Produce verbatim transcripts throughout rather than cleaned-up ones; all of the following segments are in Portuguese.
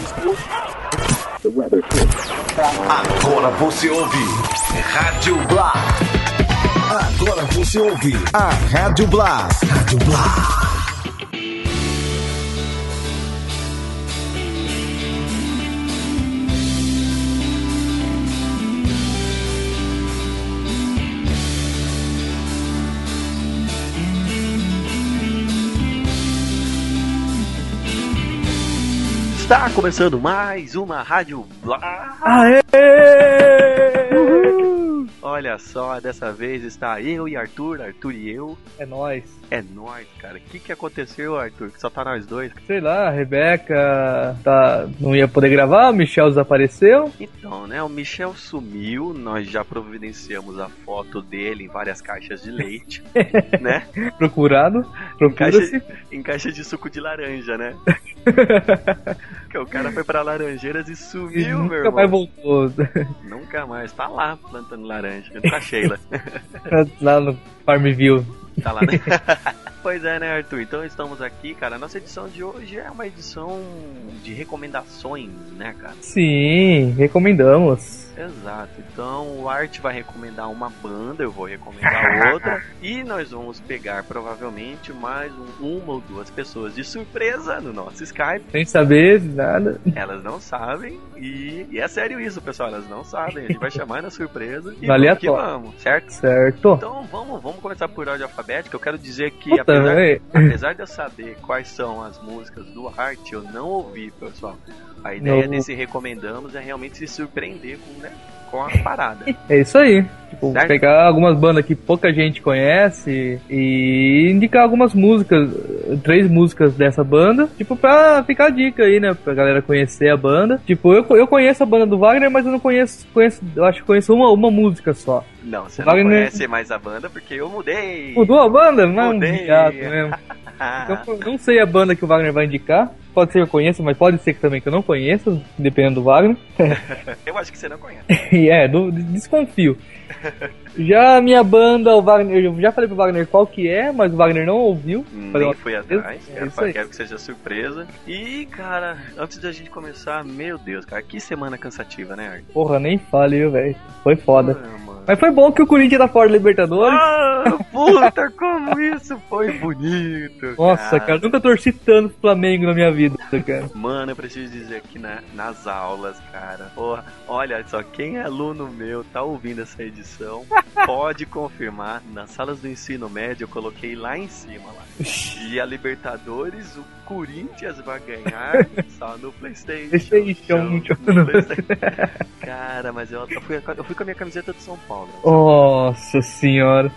Agora você ouve Rádio Blá. Agora você ouve a Rádio Blá. Rádio Blá. Está começando mais uma Rádio Blá. Aê! Uhul! Olha só, dessa vez está eu e Arthur, Arthur e eu. É nóis. É nóis, cara. O que que aconteceu, Arthur? Que só tá nós dois? Sei lá, a Rebeca tá... não ia poder gravar, o Michel desapareceu. Então, né, o Michel sumiu, nós já providenciamos a foto dele em várias caixas de leite, né? Procurado, procura-se. Em caixa, em caixa de suco de laranja, né? Porque o cara foi pra Laranjeiras e sumiu, e meu nunca irmão. mais voltou. Nunca mais, tá lá plantando laranja, junto com a Sheila. Lá no Farmville. Tá lá, né? Pois é, né, Arthur? Então estamos aqui, cara. A nossa edição de hoje é uma edição de recomendações, né, cara? Sim, recomendamos. Exato. Então o Art vai recomendar uma banda, eu vou recomendar outra. E nós vamos pegar provavelmente mais um, uma ou duas pessoas de surpresa no nosso Skype. Sem saber nada. Elas não sabem. E, e é sério isso, pessoal. Elas não sabem. A gente vai chamar na surpresa. E Vale vamos que a vamos, certo? Certo. Então vamos, vamos começar por ordem alfabética. Eu quero dizer que Puta, apesar, véi. apesar de eu saber quais são as músicas do Art, eu não ouvi, pessoal. A ideia Não. desse recomendamos é realmente se surpreender com, né, com a parada. É isso aí. Tipo, Certo? pegar algumas bandas que pouca gente conhece e indicar algumas músicas, três músicas dessa banda, tipo, pra ficar a dica aí, né, pra galera conhecer a banda. Tipo, eu, eu conheço a banda do Wagner, mas eu não conheço, conheço eu acho que conheço uma, uma música só. Não, você Wagner- não conhece mais a banda porque eu mudei. Mudou a banda? Não, um Mudei. viado mesmo. Então, eu não sei a banda que o Wagner vai indicar. Pode ser que eu conheça, mas pode ser que também que eu não conheça, dependendo do Wagner. Eu acho que você não conhece. E é, do- desconfio. Já a minha banda, o Wagner, eu já falei pro Wagner qual que é, mas o Wagner não ouviu. Falei, Nem ó, fui atrás. é Quero, isso aí. quero que seja surpresa. E, cara, antes da gente começar, meu Deus, cara, que semana cansativa, né, Art? Porra, nem fale, viu, velho. Foi foda. Ah, mano. Mas foi bom que o Corinthians tá fora da Libertadores. Ah, puta, como isso foi bonito. Nossa, cara, nunca torci tanto pro Flamengo na minha vida, cara. Mano, eu preciso dizer aqui na, nas aulas, cara. Porra, olha só, quem é aluno meu, tá ouvindo essa edição, pode confirmar. Nas salas do ensino médio eu coloquei lá em cima, lá. E a Libertadores, o Corinthians vai ganhar só no PlayStation. PlayStation. No PlayStation. Cara, mas eu, eu, fui, eu fui com a minha camiseta de São Paulo. Nossa senhora.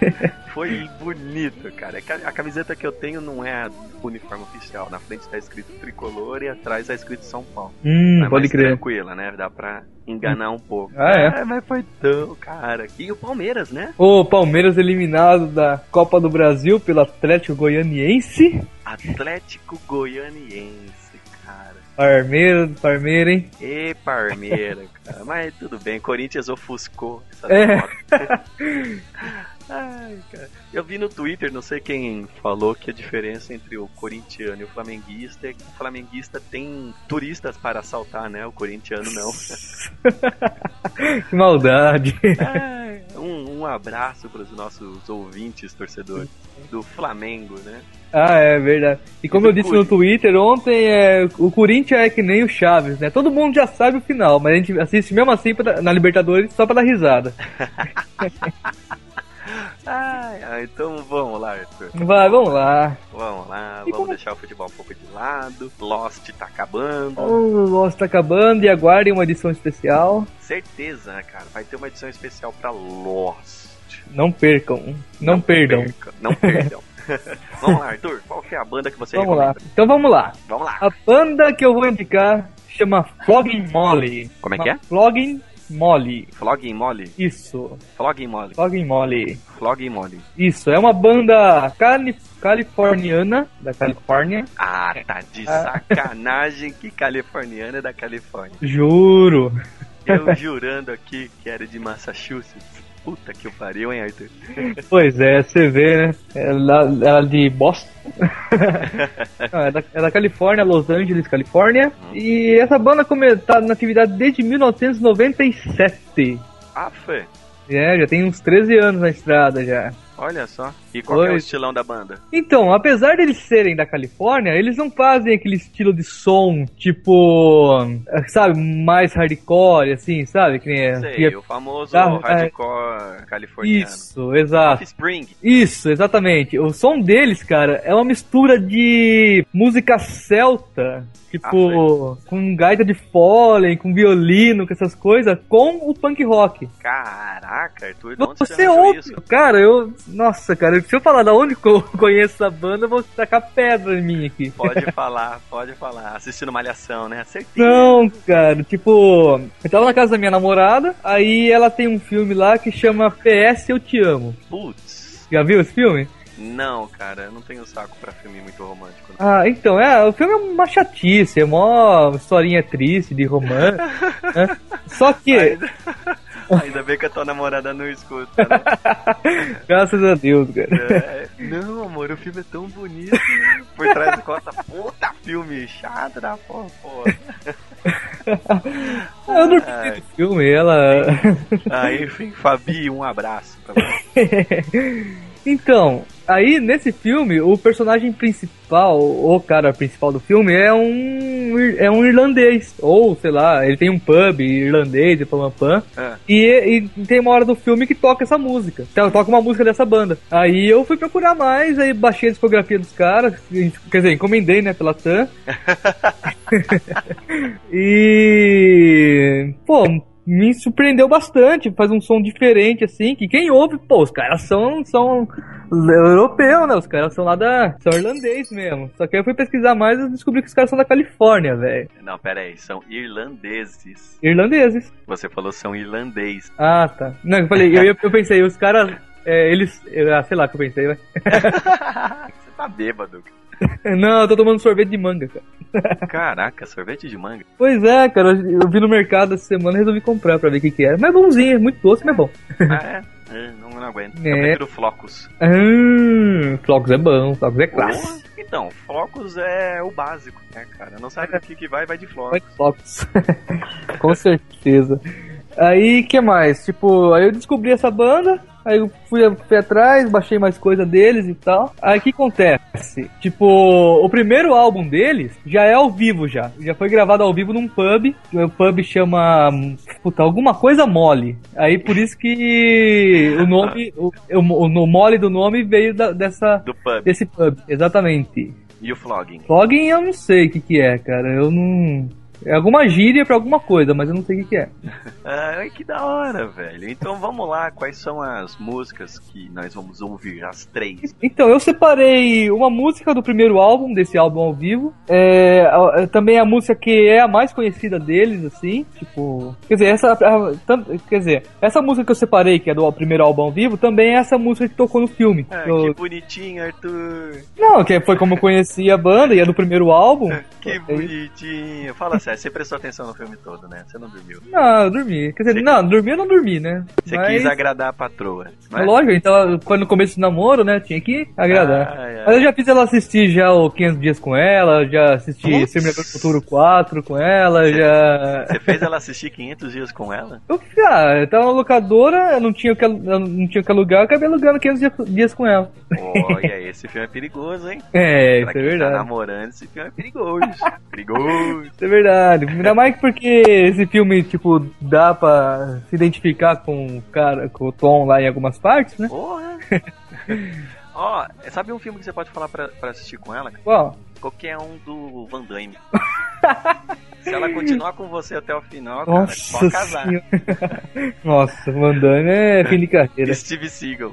Foi bonito, cara. É que a a camiseta que eu tenho não é a uniforme oficial. Na frente tá escrito tricolor e atrás tá escrito São Paulo. Hum, é pode mais crer. tranquila, né? Dá pra enganar um pouco. Ah, é? mas foi tão, cara. E o Palmeiras, né? O Palmeiras eliminado da Copa do Brasil pelo Atlético Goianiense. Atlético Goianiense, cara. Parmeira, Parmeira, hein? E Parmeira, cara. Mas tudo bem, Corinthians ofuscou essa É. derrota. Ai, cara. Eu vi no Twitter, não sei quem falou, que a diferença entre o corintiano e o flamenguista é que o flamenguista tem turistas para assaltar, né? O corintiano não. Que maldade. Ai, um, um abraço para os nossos ouvintes, torcedores do Flamengo, né? Ah, é verdade. E como eu disse no Twitter ontem, é, o Corinthians é que nem o Chaves, né? Todo mundo já sabe o final, mas a gente assiste mesmo assim pra, na Libertadores só pra dar risada. Ai, ai, então vamos lá, Arthur. Vai, vamos lá. Vamos lá, E vamos como- deixar o futebol um pouco de lado. Lost tá acabando. O Lost tá acabando e aguardem uma edição especial. Certeza, né, cara? Vai ter uma edição especial pra Lost. Não percam, não, perdam. perca, não perdam. Vamos lá, Arthur. Qual que é a banda que você Vamos lá. recomenda? Então vamos lá. Vamos lá. A banda que eu vou indicar chama Flogging Molly. Como é que é? Flogging Molly. Flogging Molly? Isso. Flogging Molly. Flogging Molly. Flogging Molly. Isso, é uma banda cali californiana, da Califórnia. Ah, tá de sacanagem que californiana é da Califórnia. Juro. Eu jurando aqui que era de Massachusetts. Puta que pariu, hein, Arthur? Pois é, você vê, né? Ela, ela de Boston. Não, é, da, é da Califórnia, Los Angeles, Califórnia. Hum. E essa banda come, tá na atividade desde mil novecentos e noventa e sete. Ah, foi? É, já tem uns treze anos na estrada já. Olha só. E qual é o estilão da banda? Então, apesar deles serem da Califórnia, eles não fazem aquele estilo de som, tipo, sabe, mais hardcore, assim, sabe? Que nem Sei, que é, o famoso ah, hardcore é, californiano. Isso, exato. Offspring. Isso, exatamente. O som deles, cara, é uma mistura de música celta, tipo, ah, com gaita de fole, com violino, com essas coisas, com o punk rock. Caraca, Arthur, de onde você, você ouve isso? Cara, eu... Nossa, cara, se eu falar da onde eu conheço essa banda, eu vou tacar pedra em mim aqui. Pode falar, pode falar. Assistindo Malhação, né? Acertei. Não, cara, tipo... Eu tava na casa da minha namorada, aí ela tem um filme lá que chama P S Eu Te Amo. Putz. Já viu esse filme? Não, cara, eu não tenho saco pra filme muito romântico. Não. Ah, então, é, o filme é uma chatice, é uma historinha triste de romance, né? Só que... Ainda... Ainda bem que a tua namorada não escuta, né? Graças a Deus, cara. É, não, amor, o filme é tão bonito. Por trás do costa, puta filme chato da porra, porra. Eu não vi do filme, ela... Ah, enfim, Fabi, um abraço pra você. Então, aí nesse filme, o personagem principal, o cara principal do filme é um é um irlandês, ou sei lá, ele tem um pub irlandês, de pam é. e, e tem uma hora do filme que toca essa música, então, toca uma música dessa banda. Aí eu fui procurar mais, aí baixei a discografia dos caras, quer dizer, encomendei, né, pela T A M. E... pô... me surpreendeu bastante, faz um som diferente, assim, que quem ouve, pô, os caras são, são europeus, né, os caras são lá da, são irlandês mesmo, só que aí eu fui pesquisar mais e descobri que os caras são da Califórnia, velho. Não, pera aí, são irlandeses. Irlandeses. Você falou são irlandês. Ah, tá. Não, eu falei, eu, eu pensei, os caras, é, eles, ah, sei lá o que eu pensei, vai. Você tá bêbado, cara. Não, eu tô tomando sorvete de manga, cara. Caraca, sorvete de manga? Pois é, cara, eu vi no mercado essa semana e resolvi comprar pra ver o que que era. Mas é bonzinho, é muito doce, mas é bom. Ah, é? é não, não aguento. É. Eu prefiro Flocos. Ah, Flocos é bom, Flocos é classe. Oh, então, Flocos é o básico, né, cara? Não sabe o que que vai, vai de Flocos. Vai de Flocos. Com certeza. Aí, que mais? Tipo, aí eu descobri essa banda, aí eu fui, fui atrás, baixei mais coisa deles e tal. Aí o que acontece? Tipo, o primeiro álbum deles já é ao vivo já. Já foi gravado ao vivo num pub. O pub chama... puta, alguma coisa mole. Aí por isso que o nome... o, o, o mole do nome veio da, dessa... do pub. Desse pub, exatamente. E o flogging? Flogging eu não sei o que que é, cara. Eu não... é alguma gíria pra alguma coisa, mas eu não sei o que que é. Ah, que da hora, velho. Então vamos lá, quais são as músicas que nós vamos ouvir? As três. Então, eu separei uma música do primeiro álbum, desse álbum ao vivo. É, a, também a música que é a mais conhecida deles, assim, tipo... Quer dizer, essa, a, tam, quer dizer, essa música que eu separei, que é do primeiro álbum ao vivo, também é essa música que tocou no filme. Ah, que, eu... que bonitinho, Arthur. Não, que foi como eu conheci a banda, e é do primeiro álbum. Que bonitinho. Fala sério. Você prestou atenção no filme todo, né? Você não dormiu. Não, eu dormi. Quer dizer, você... não, dormir eu não dormi, né? Você Mas... quis agradar a patroa. É lógico, então, quando no começo do namoro, né? Tinha que agradar. Ah, é. Mas eu já fiz ela assistir já o quinhentos dias com ela, já assisti Exterminador do Futuro quatro com ela, você, já... Você fez ela assistir quinhentos dias com ela? Eu, ah, eu tava na locadora, eu não tinha o que, eu não tinha o que alugar, eu acabei alugando quinhentos dias com ela. Olha, esse filme é perigoso, hein? É, pra isso é verdade. Tá namorando, esse filme é perigoso. Perigoso. Isso é verdade. Ainda mais porque esse filme, tipo, dá pra se identificar com o cara, com o Tom lá em algumas partes, né? Porra! Ó, oh, sabe um filme que você pode falar pra, pra assistir com ela? Qual? Qualquer um do Van Damme. Se ela continuar com você até o final, cara, nossa, pode casar. Nossa, Van Damme é fim de carreira. Steve Seagal.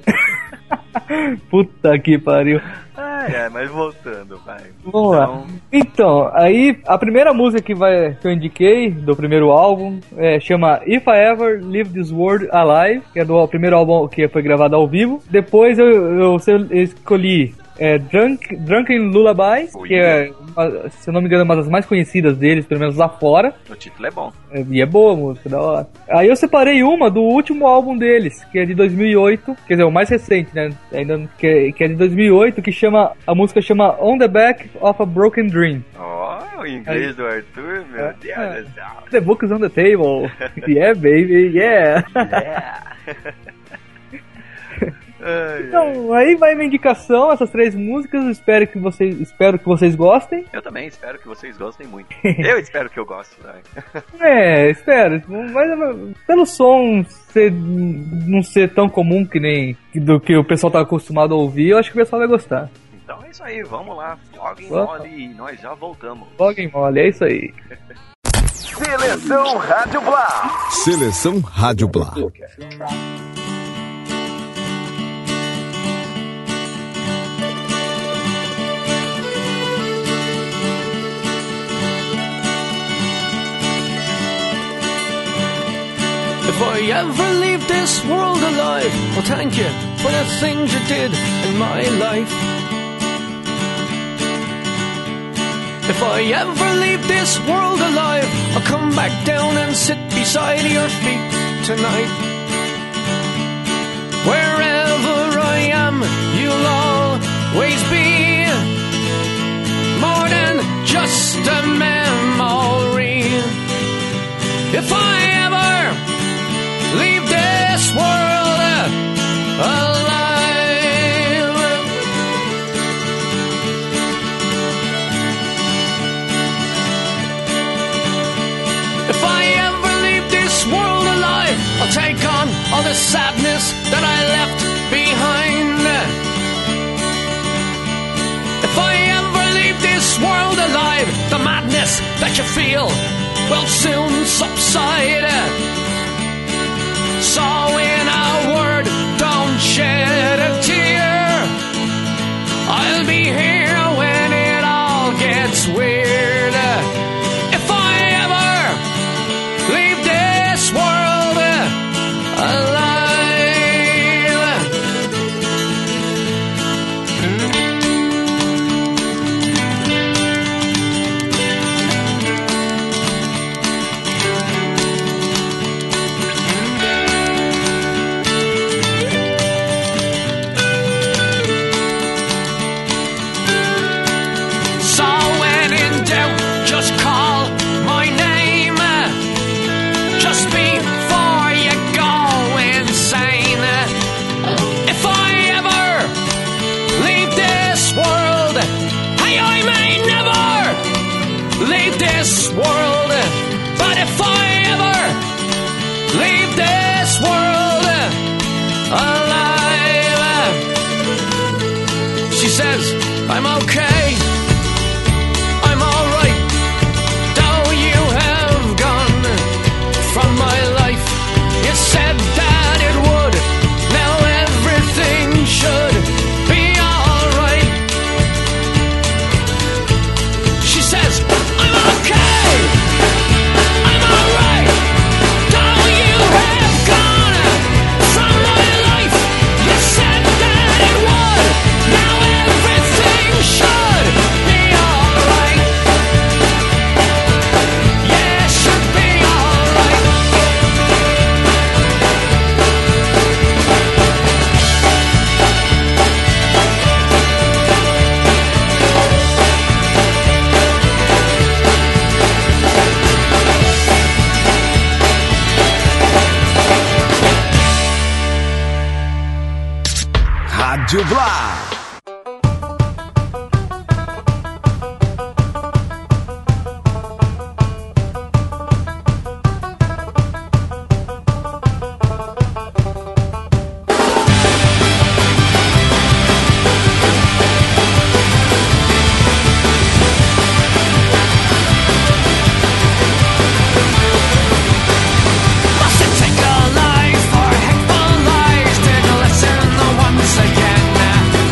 Puta que pariu. Ah, é, mas voltando, vai. Vamos então... lá. Então, aí a primeira música que, vai, que eu indiquei do primeiro álbum é, chama If I Ever Leave This World Alive, que é do primeiro álbum que foi gravado ao vivo. Depois eu, eu, eu escolhi é Drunk, Drunken Lullabies, que é, uma, se eu não me engano, uma das mais conhecidas deles, pelo menos lá fora. O título é bom. É, e é boa a música, da hora. Aí eu separei uma do último álbum deles, que é de dois mil e oito, quer dizer, o mais recente, né? Ainda, que, é, que é de dois mil e oito, que chama, a música chama On the Back of a Broken Dream. Ó, oh, o inglês Aí, do Arthur, meu é, Deus é. do céu. The book is on the table. Yeah, baby, yeah. Yeah. Então, aí vai minha indicação, essas três músicas. Espero que vocês, espero que vocês gostem. Eu também espero que vocês gostem muito. Eu espero que eu goste, né? É, espero. Mas pelo som ser, não ser tão comum que nem do que o pessoal tá acostumado a ouvir, eu acho que o pessoal vai gostar. Então é isso aí, vamos lá. Flogging Mole e nós já voltamos. Flogging Mole, é isso aí. Seleção Rádio Blá. Seleção Rádio Blá. If I ever leave this world alive, well, thank you for the things you did in my life. If I ever leave this world alive, I'll come back down and sit beside your feet tonight. Wherever I am, you'll always be more than just a memory. If I ever leave this world alive, if I ever leave this world alive, I'll take on all the sadness that I left behind. If I ever leave this world alive, the madness that you feel will soon subside. So in a word, don't shed a tear. I'll be here when it all gets weird. If I ever leave this world alive. This world, but if I ever leave this world alive, she says, I'm okay, I'm alright, though you have gone from my life. You said that it would, now everything should be alright. She says, okay, I'm alright, though you have gone from my life. You said that it would, now everything should be alright. Yeah, it should be alright. Rádio Blá. Must it take a life or a heck of lives to listen once again?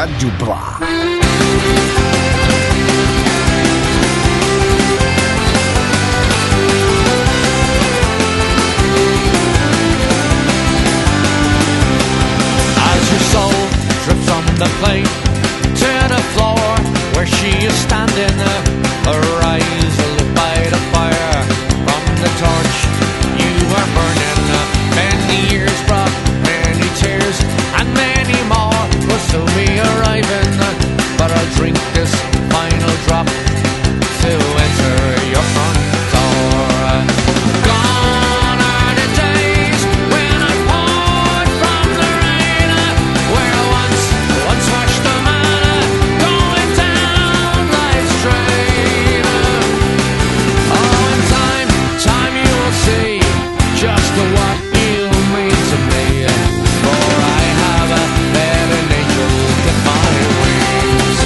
Rádio Blá. As your soul drips from the plate to the floor where she is standing, her eyes lit by the fire from the torch you are burning. Many years brought many tears and many more will soon be arriving, but I'll drink this final drop to enter your front door. Gone are the days when I poured from the rain, where I once, once watched the man going down life's drain. Oh, in time, time you will see just what you mean to me, for I have a met an angel in my wings.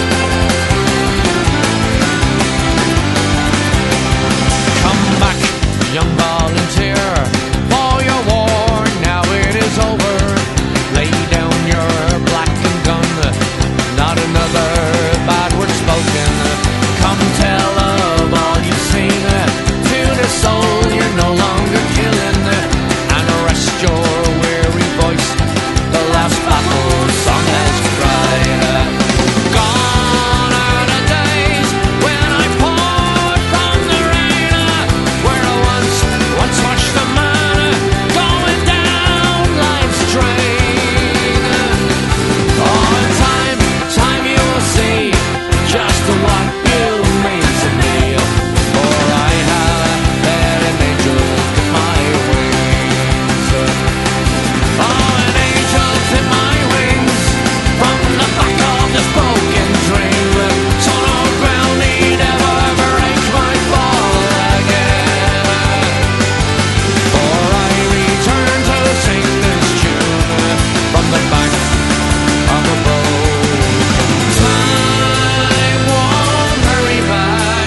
Come back, young volunteer, for your war now it is over. Lay down your blackened gun, not another bad word spoken. Come tell of all you've seen, to the soul you're no longer killing, and rest your weary voice, the last battle song has cried. Gone are the days when I poured from the rain, where I once, once watched the man going down life's drain. Oh, in time, time you will see just what you mean to me, for I have let an angel clip my wings. Oh, an angel clip my wings from the back of this broken dream, so no ground need ever break my fall again. For I return to sing this tune from the back of a broken. Time won't hurry back,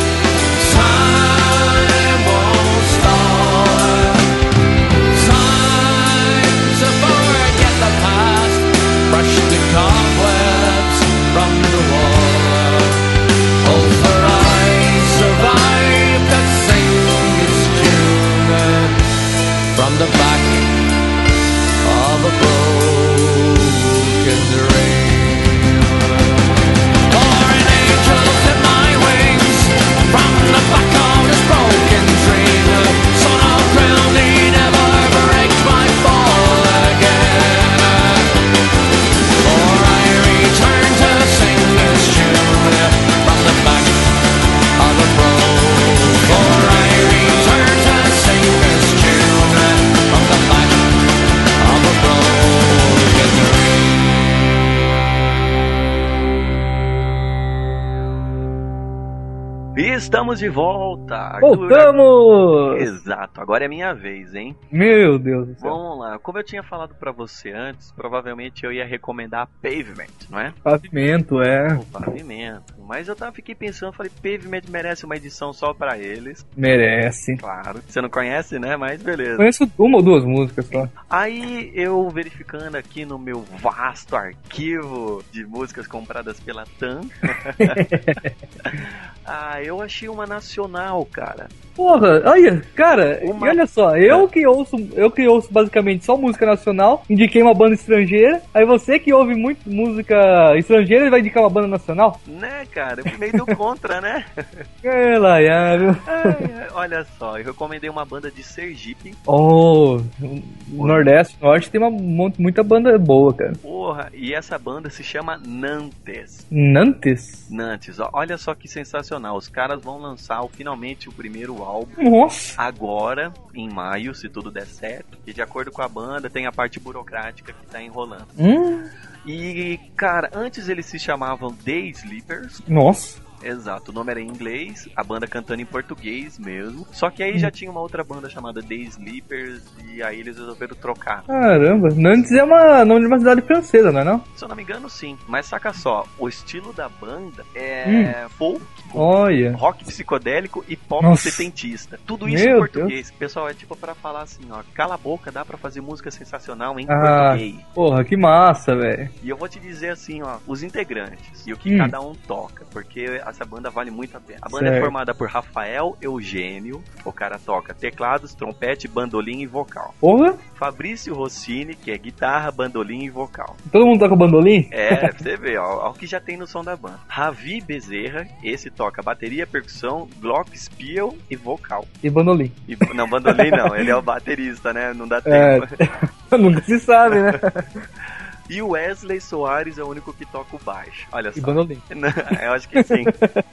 time won't stall. Time to forget the past, brush the cobwebs from the wall. Oh, for I survived to sing this tune from the back of a broken dream. For an angel clip my wings from the back of this broken dream, so no ground need ever break my fall again. For I return to sing this tune from the back of a broken. For I return to sing this tune from the back of a broken dream. E estamos de volta. Arthur. Voltamos! Exato, agora é minha vez, hein? Meu Deus do céu. Vamos lá, como eu tinha falado pra você antes, provavelmente eu ia recomendar Pavement, não é? Pavimento, é. O Pavimento. Mas eu tava, fiquei pensando, falei, Pavement merece uma edição só pra eles. Merece. Claro, você não conhece, né? Mas beleza. Conheço uma ou duas músicas só. Aí eu verificando aqui no meu vasto arquivo de músicas compradas pela T A M. Ah, eu achei uma nacional, cara. Porra, olha, cara, Uma- e olha só, eu que ouço, eu que ouço basicamente só música nacional, indiquei uma banda estrangeira, aí você que ouve muito música estrangeira vai indicar uma banda nacional? Né, cara? Eu fui meio do contra, né? É, Laiável. Ai, ai, olha só, eu recomendei uma banda de Sergipe. Oh, o Nordeste, Norte tem uma mon- muita banda boa, cara. Porra, e essa banda se chama Nantes. Nantes? Nantes, ó, olha só que sensacional. Os caras vão lançar o- finalmente o primeiro álbum Nossa. agora, em maio, se tudo der certo. E de acordo com a banda, tem a parte burocrática que tá enrolando. Hum, E, cara, antes eles se chamavam The Sleepers. nossa. Exato, o nome era em inglês, a banda cantando em português mesmo. Só que aí já tinha uma outra banda chamada The Sleepers e aí eles resolveram trocar. Caramba, Nantes é uma, nome de uma cidade francesa, não é não? Se eu não me engano, sim. Mas saca só, o estilo da banda é hum. folk, Olha. rock psicodélico e pop Nossa. setentista. Tudo isso Meu em português. Deus. Pessoal, é tipo pra falar assim, ó, cala a boca, dá pra fazer música sensacional em ah, português. Porra, que massa, velho. E eu vou te dizer assim, ó, os integrantes e o que hum. cada um toca, porque essa banda vale muito a pena. A banda certo. é formada por Rafael Eugênio, o cara toca teclados, trompete, bandolim e vocal. Porra? Fabrício Rossini, que é guitarra, bandolim e vocal. Todo mundo toca bandolim? É, pra você ver, ó, ó o que já tem no som da banda. Ravi Bezerra, esse toca bateria, percussão, glockenspiel e vocal. E bandolim. E, não, bandolim não, ele é o baterista, né? Não dá tempo. É, nunca se sabe, né? E o Wesley Soares é o único que toca o baixo. Olha só. E bandolim. Eu acho que sim.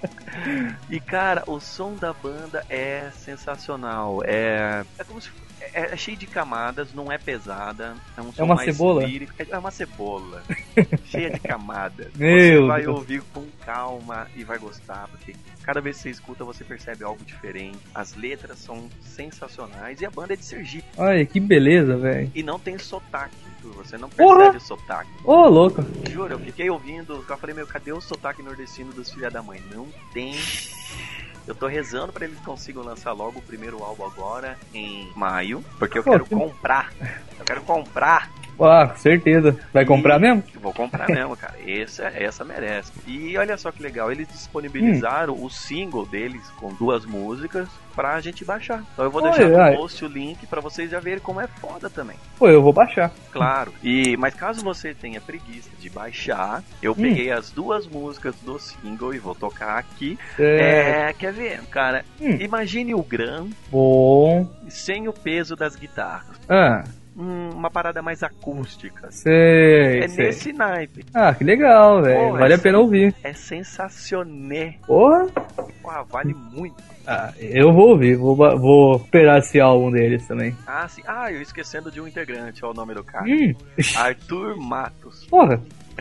E cara, o som da banda é sensacional. É, é como se é, é cheio de camadas, não é pesada. É um som é uma mais cebola? lírico. É uma cebola. Cheia de camadas. Meu você vai Deus. ouvir com calma e vai gostar, porque cada vez que você escuta, você percebe algo diferente. As letras são sensacionais e a banda é de Sergipe. Olha, que beleza, velho. E não tem sotaque. Você não percebe Porra. o sotaque. Ô, oh, louco. Juro, eu fiquei ouvindo, eu falei, meu, cadê o sotaque nordestino dos filha da mãe? Não tem. Eu tô rezando pra eles consigam lançar logo o primeiro álbum agora, em maio, porque eu Pô, quero tem... comprar. Eu quero comprar. Ah, com certeza. Vai comprar e... mesmo? Vou comprar mesmo, cara. Essa, essa merece. E olha só que legal, eles disponibilizaram hum. o single deles com duas músicas pra gente baixar. Então eu vou deixar no ai. post o link pra vocês já verem como é foda também. Pô, eu vou baixar. Claro. E, mas caso você tenha preguiça de baixar, eu hum. peguei as duas músicas do single e vou tocar aqui. É, é quer ver, cara? Hum. Imagine o Gram Bom. sem o peso das guitarras. Ah. Hum, uma parada mais acústica. Sei, é sei. nesse naipe. Ah, que legal, velho. Vale é a pena ouvir. É sensacional. Porra. Porra, vale muito. Ah, eu vou ouvir, vou, vou esperar esse álbum deles também. Ah, sim. Ah, eu esquecendo de um integrante, olha o nome do cara. Hum. Arthur Matos. Porra.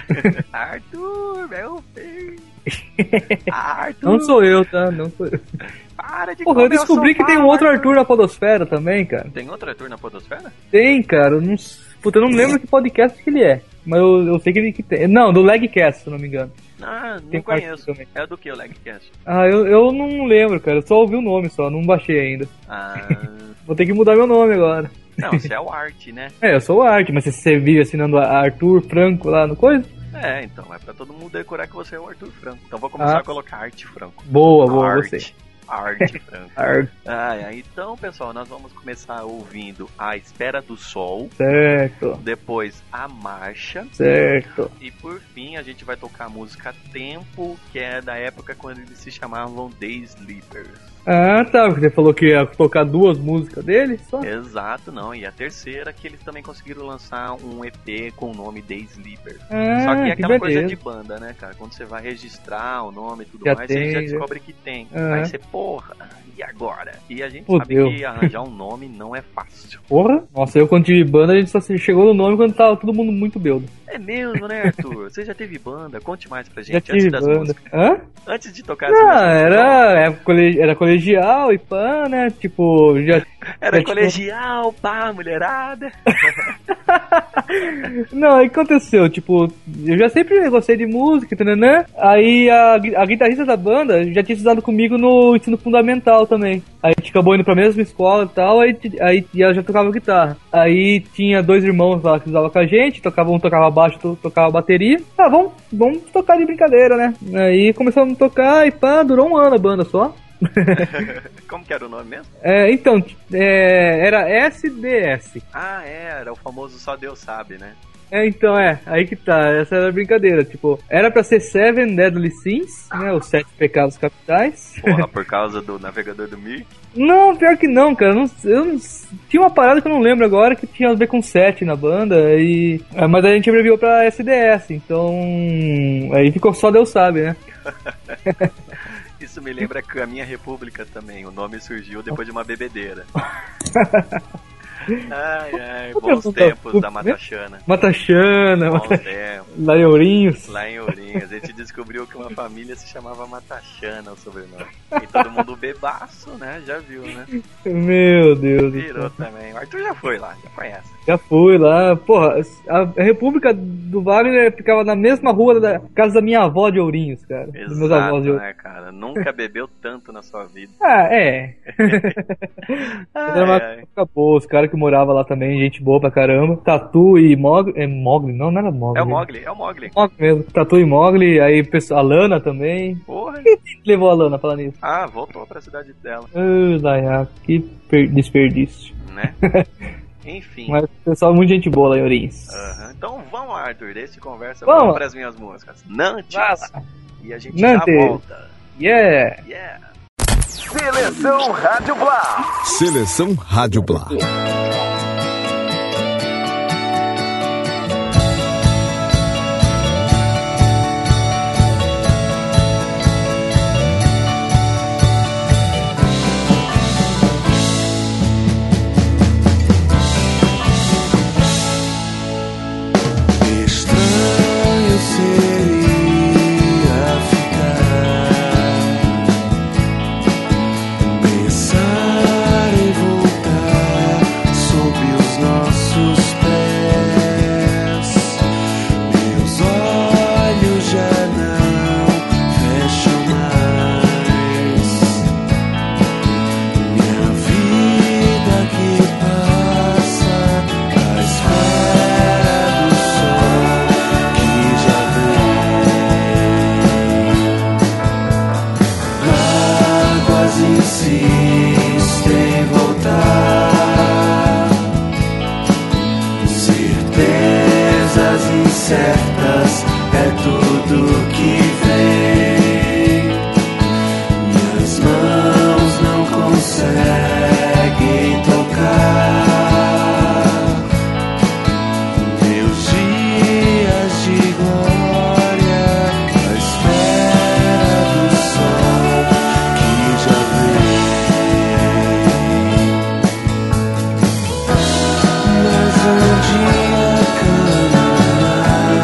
Arthur, meu filho. Arthur. Não sou eu, tá? Não sou eu. Para de Porra, eu descobri que tem um outro Arthur na podosfera também, cara. Tem outro Arthur na podosfera? Tem, cara. Eu não, puta, eu não lembro que podcast que ele é. Mas eu, eu sei que ele que tem. Não, do Legcast, se eu não me engano. Ah, não tem conheço. É do que o Legcast? Ah, eu, eu não lembro, cara. Eu só ouvi o nome só, não baixei ainda. Ah. Vou ter que mudar meu nome agora. Não, você é o Art, né? É, eu sou o Art, mas você vive assinando Arthur Franco lá no coisa? É, então, é pra todo mundo decorar que você é o Arthur Franco. Então vou começar ah. a colocar Arte Franco. Boa, boa, Art. você. Arte Franco. Art. Ah, é. Então, pessoal, nós vamos começar ouvindo A Espera do Sol. Certo. Depois A Marcha. Certo. E por fim, a gente vai tocar a música Tempo, que é da época quando eles se chamavam The Sleepers. Ah, tá, porque você falou que ia tocar duas músicas dele só? Exato, não. E a terceira, que eles também conseguiram lançar um E P com o nome The Sleepers. Ah, só que é aquela que coisa de banda, né, cara? Quando você vai registrar o nome e tudo já mais, tem, você já já. descobre que tem. Ah. Aí você, porra, e agora? E a gente Fudeu. sabe que arranjar um nome não é fácil. Porra? Nossa, eu quando tive banda, a gente só chegou no nome quando tava todo mundo muito bêbado. É mesmo, né, Arthur? Você já teve banda? Conte mais pra gente, já tive antes das banda. músicas. Hã? Antes de tocar as Não, músicas. era, era, colegi- era colegial e pá, né? Tipo, já... Era já, colegial, tipo... pá, mulherada. Não, aí aconteceu, tipo, eu já sempre gostei de música, né? Aí a, a guitarrista da banda já tinha estudado comigo no ensino fundamental também. Aí a gente acabou indo pra mesma escola e tal, aí, aí e ela já tocava guitarra. Aí tinha dois irmãos lá que estudavam com a gente, tocava, um tocava baixo, outro tocava bateria. Ah, vamos, vamos tocar de brincadeira, né? Aí começamos a tocar e pá, durou um ano a banda só. Como que era o nome mesmo? É, então, é, era S D S. Ah, é, era o famoso Só Deus Sabe, né? É, então, é, aí que tá, essa era a brincadeira, tipo, era pra ser Seven Deadly Sins, né, os Sete Pecados Capitais. Porra, por causa do navegador do Mir? Não, pior que não, cara, não, eu não, tinha uma parada que eu não lembro agora, que tinha a ver com sete na banda, e, mas a gente abreviou pra S D S, então, aí ficou Só Deus Sabe, né. Isso me lembra que a minha república também, o nome surgiu depois de uma bebedeira. Ai, ai, bons tempos da Matachana. Matachana, Bons Mata... tempos. lá em Ourinhos. Lá em Ourinhos, a gente descobriu que uma família se chamava Matachana, o sobrenome. E todo mundo bebaço, né? Já viu, né? Meu Deus. Virou também. O Arthur já foi lá, já conhece. Já fui lá. Porra, a, a República do Wagner ficava na mesma rua da casa da minha avó de Ourinhos, cara. Dos meus avós de Exato, Ourinhos. né, cara? Nunca bebeu tanto na sua vida. Ah, é. Ai, Era uma ai. época boa, os caras que moravam lá também, gente boa pra caramba. Tatu e Mogli. É Mogli? Não, não era Mogli. É o Mogli, é o Mogli. Mogli mesmo. Tatu e Mogli, aí pessoa- a Lana também. Porra. Quem levou a Lana falando nisso? Ah, voltou pra cidade dela, Ah, Daia, que per- desperdício. né? Enfim. Mas o pessoal é muito gente boa lá em Ourinhos. Aham. Então vamos lá, Arthur. Deixa de conversa, Vamos. vamos para as minhas músicas. Nantes. Vai lá. E a gente Nantes. já volta. Yeah! Yeah. Seleção Rádio Blá. Seleção Rádio Blá. Estranho seria ficar, pensar em voltar sob os nossos pés. Meus olhos já não fecham mais. Minha vida que passa à espera do sol que já vem. Mágoas insistem em voltar, certezas incertas é tudo que vem. Minhas mãos não conseguem tocar meus dias de glória à espera do sol que já vem. Mas um dia caminhar,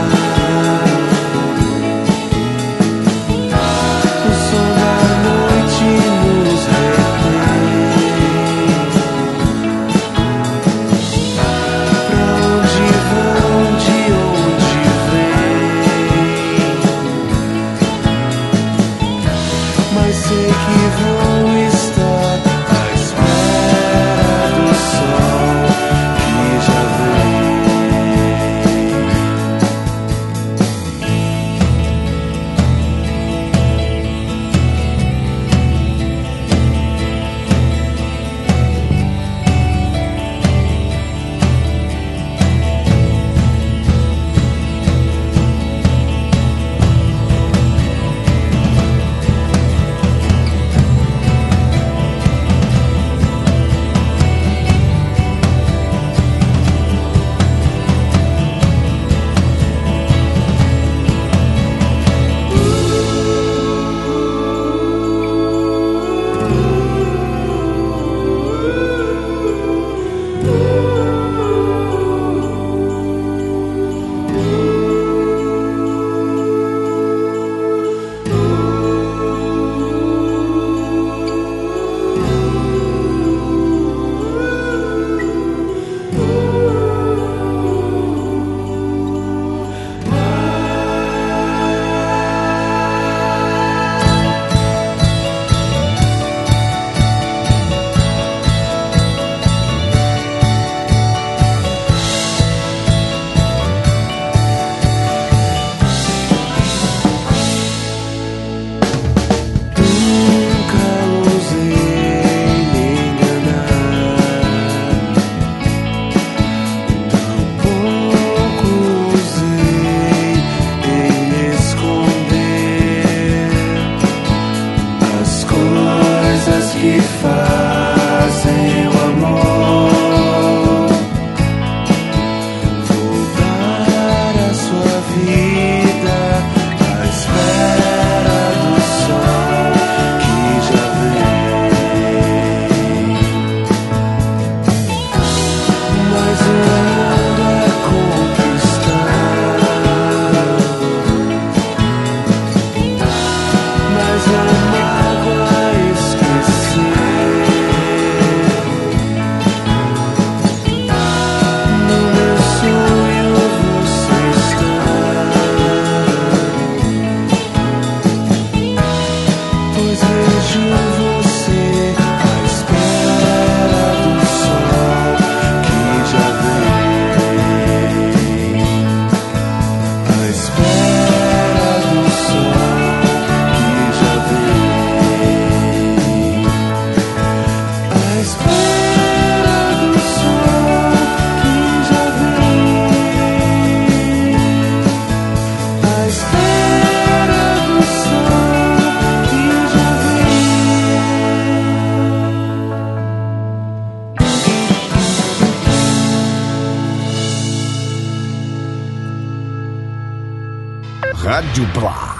o som da noite nos retém. Pra onde vão, de onde vêm? Mas sei que vou estar à espera do sol que já vem. Nunca ousei me enganar, tampouco ousei em me esconder. As coisas que fazem o amor voltar à sua vida à espera do sol que já vem. Rádio Blá.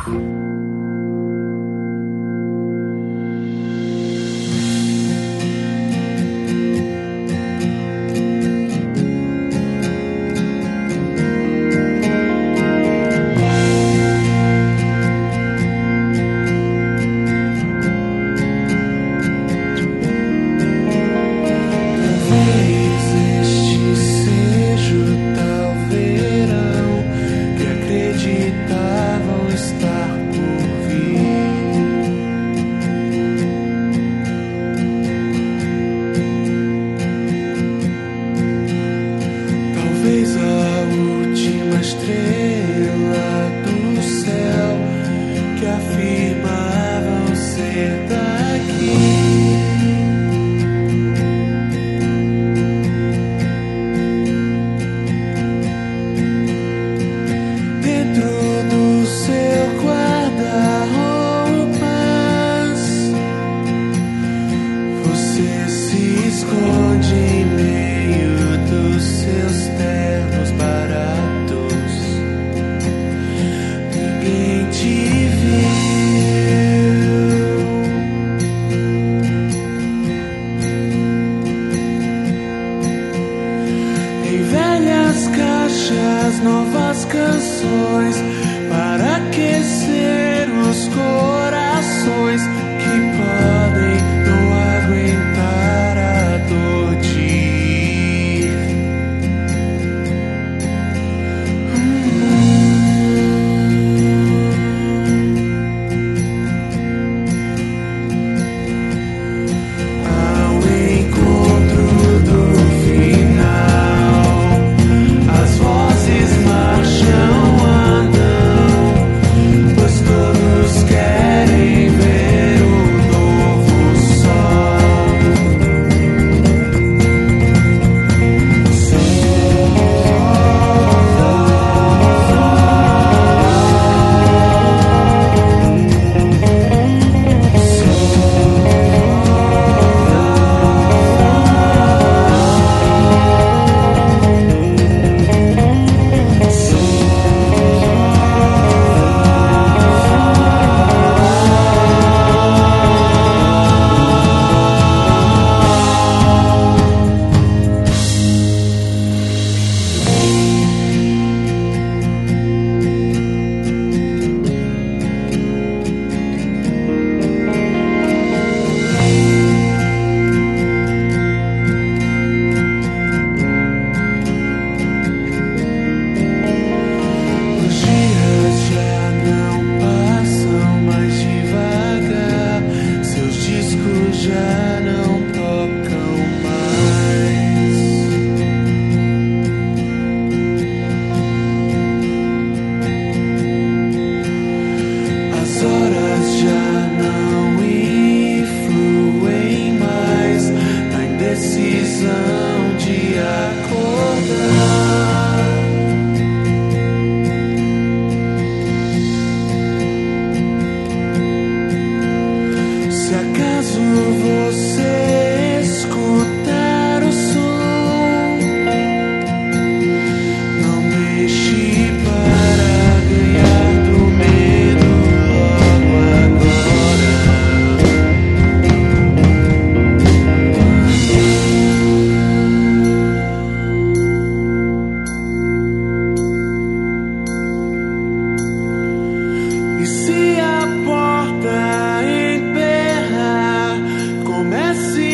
Se a porta emperrar, comece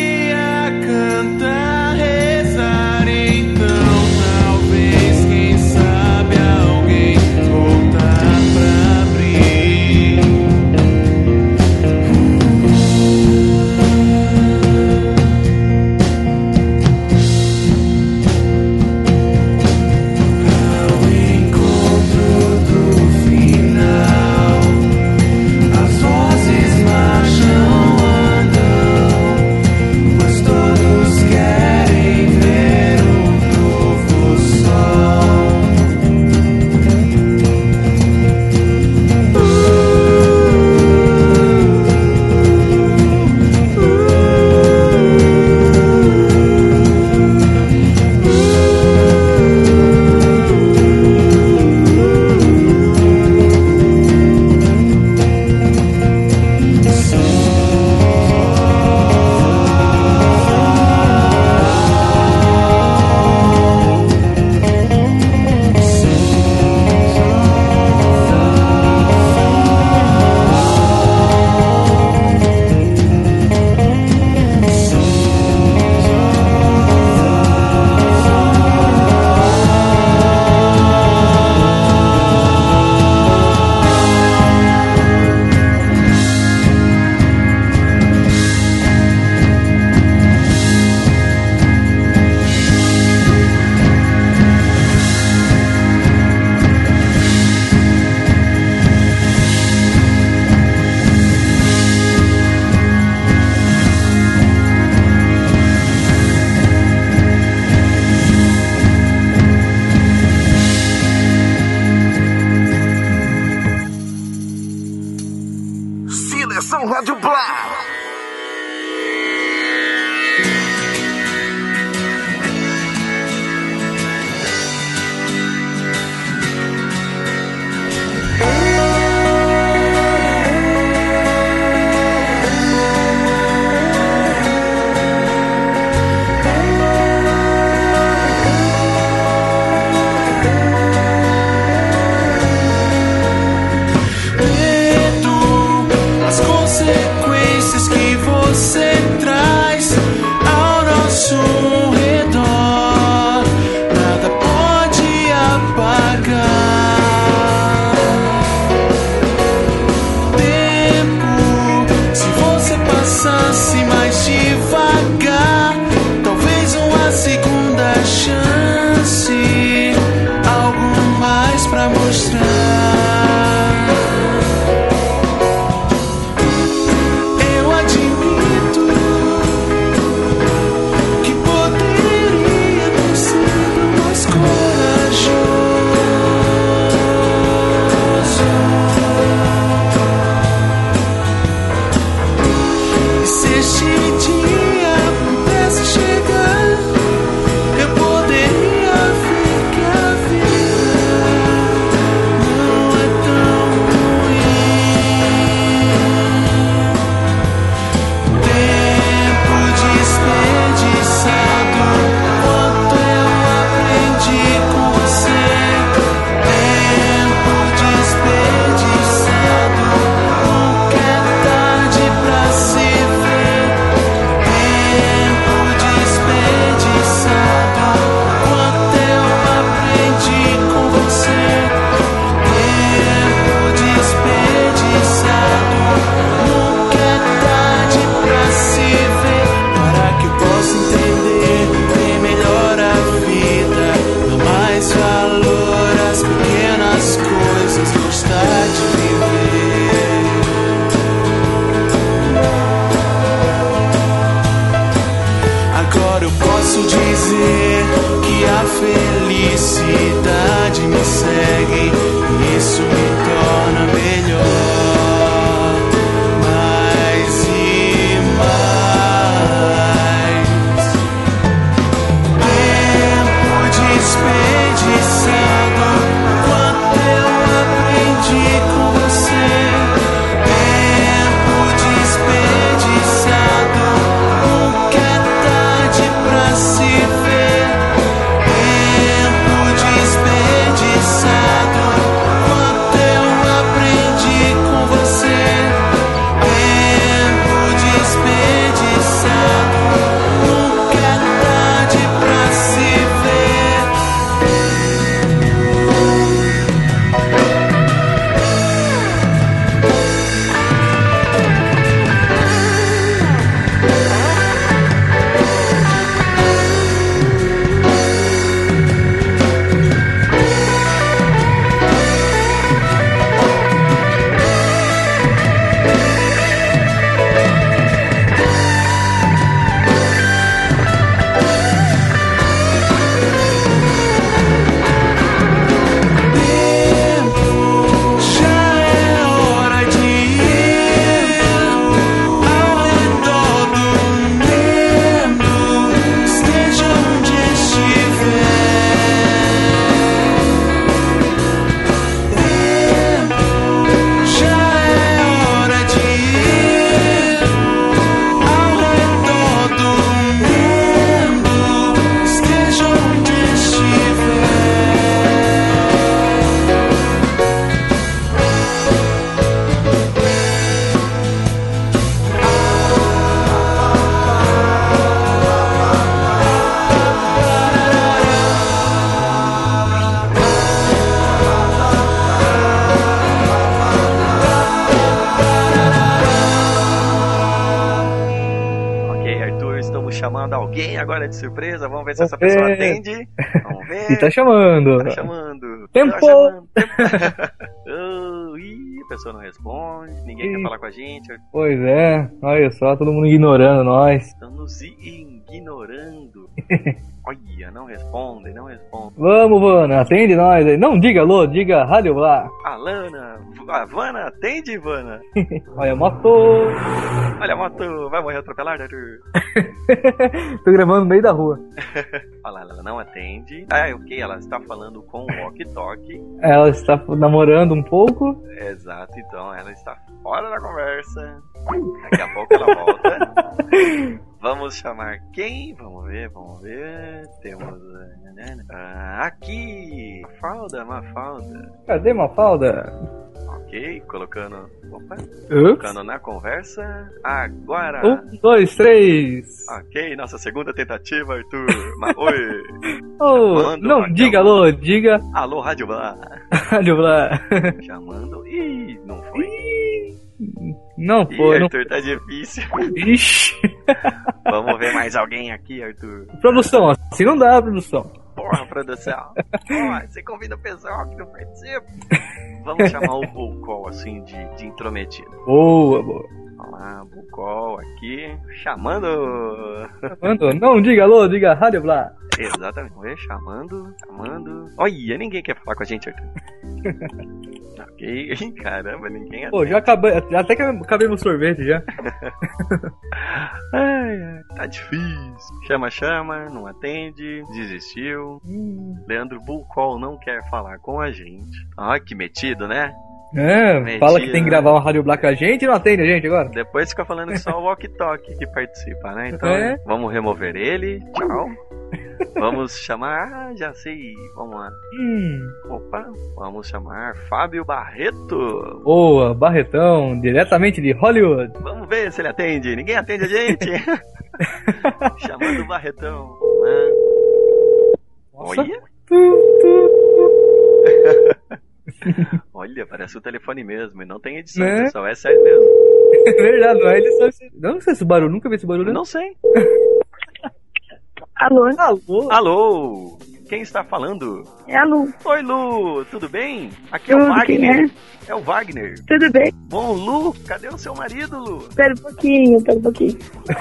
mais devagar. Talvez uma segunda chance, algo mais pra mostrar. Eu admito que poderia ter sido mais corajoso. E se este dia pudesse chegar, eu poderia ver que a vida não é tão ruim. Tempo desperdiçado, quanto eu aprendi com você. Tempo desperdiçado, nunca é tarde pra se ver. Tempo desperdiçado, quanto eu aprendi com você. Tempo desperdiçado, nunca é tarde pra se ver. Para que eu possa entender bem melhor a vida, dar mais valor às pequenas coisas, gostar de viver. Agora eu posso dizer que a felicidade me segue, e isso me torna melhor, mais e mais. Tempo desperdiçado, quanto eu aprendi com você. Tempo desperdiçado, nunca é tarde pra se ver. Tempo desperdiçado, quanto eu aprendi com você. Tempo desperdiçado, nunca é tarde pra se ver. Já é hora de ir ao redor do mundo, esteja onde estiver. Já é hora de ir ao redor do mundo, esteja onde estiver. Ok, Arthur, estamos chamando alguém agora de surpresa. Vamos ver se essa Vamos pessoa ver. atende. Vamos ver. E tá chamando. Tá chamando. Tempo. Tá chamando. Tempo. Oh, ih, a pessoa não responde. Ninguém Ih. quer falar com a gente. Pois é, olha só, todo mundo ignorando nós. Estão nos ignorando. Olha, não respondem, não respondem. Vamos, Vana, atende nós aí. Não diga alô, diga Rádio Blá. Alana, a Vana, atende, Vana. Olha, moto. Olha a moto, vai morrer atropelado, Arthur. Tô gravando no meio da rua. Olha lá, ela não atende. Ah, ok, ela está falando com o walkie-talkie. Ela está namorando um pouco. Exato, então ela está fora da conversa. Daqui a pouco ela volta. Vamos chamar quem? Vamos ver, vamos ver. Temos. Ah, aqui! Mafalda, Mafalda. Cadê Mafalda? Ok, colocando. Opa! Ups. Colocando na conversa. Agora! Um, dois, três. Ok, nossa segunda tentativa, Arthur. Ma Oi! Oh, Chamando não, Raquel. diga alô, diga Alô, Rádio Blá! Rádio Blá. Chamando. Ih, não foi. Não Ih, foi, não Arthur, tá difícil. Ixi. Vamos ver mais alguém aqui, Arthur. Produção, assim não dá, produção. Porra, produção. Porra, você convida o pessoal que não participa. Vamos chamar o Bucol, assim, de, de intrometido. Boa, boa. Vamos lá, Bucol aqui, chamando. Chamando? Não, diga alô, diga Rádio Blá. Exatamente, vamos ver, chamando, chamando. Olha, ninguém quer falar com a gente, Arthur. Ok, caramba, ninguém atende. Pô, já acabei, até que acabei meu sorvete já. Ai, ai, tá difícil. Chama, chama, não atende, desistiu. Hum. Leandro Bucol não quer falar com a gente. Ah, que metido, né? É, Metido, fala que tem que gravar uma Rádio Blá com a gente e não atende a gente agora. Depois fica falando que só o Walk Talk que participa, né? Então, é. Vamos remover ele. Tchau. Vamos chamar, ah, já sei, vamos lá. Hum. Opa, vamos chamar Fábio Barreto. Boa, Barretão, diretamente de Hollywood. Vamos ver se ele atende. Ninguém atende a gente. Chamando o Barretão. Ah. Olha. Olha, parece o telefone mesmo. E não tem edição, né? Pessoal, é sério mesmo. É verdade, não é edição. Não sei esse barulho, nunca vi esse barulho. Não sei. Alô? Alô? Alô? Quem está falando? É a Lu. Oi, Lu, tudo bem? Aqui é Tudo, o Wagner. quem é? É o Wagner. Tudo bem? Bom, Lu, cadê o seu marido, Lu? Espera um pouquinho, espera um pouquinho.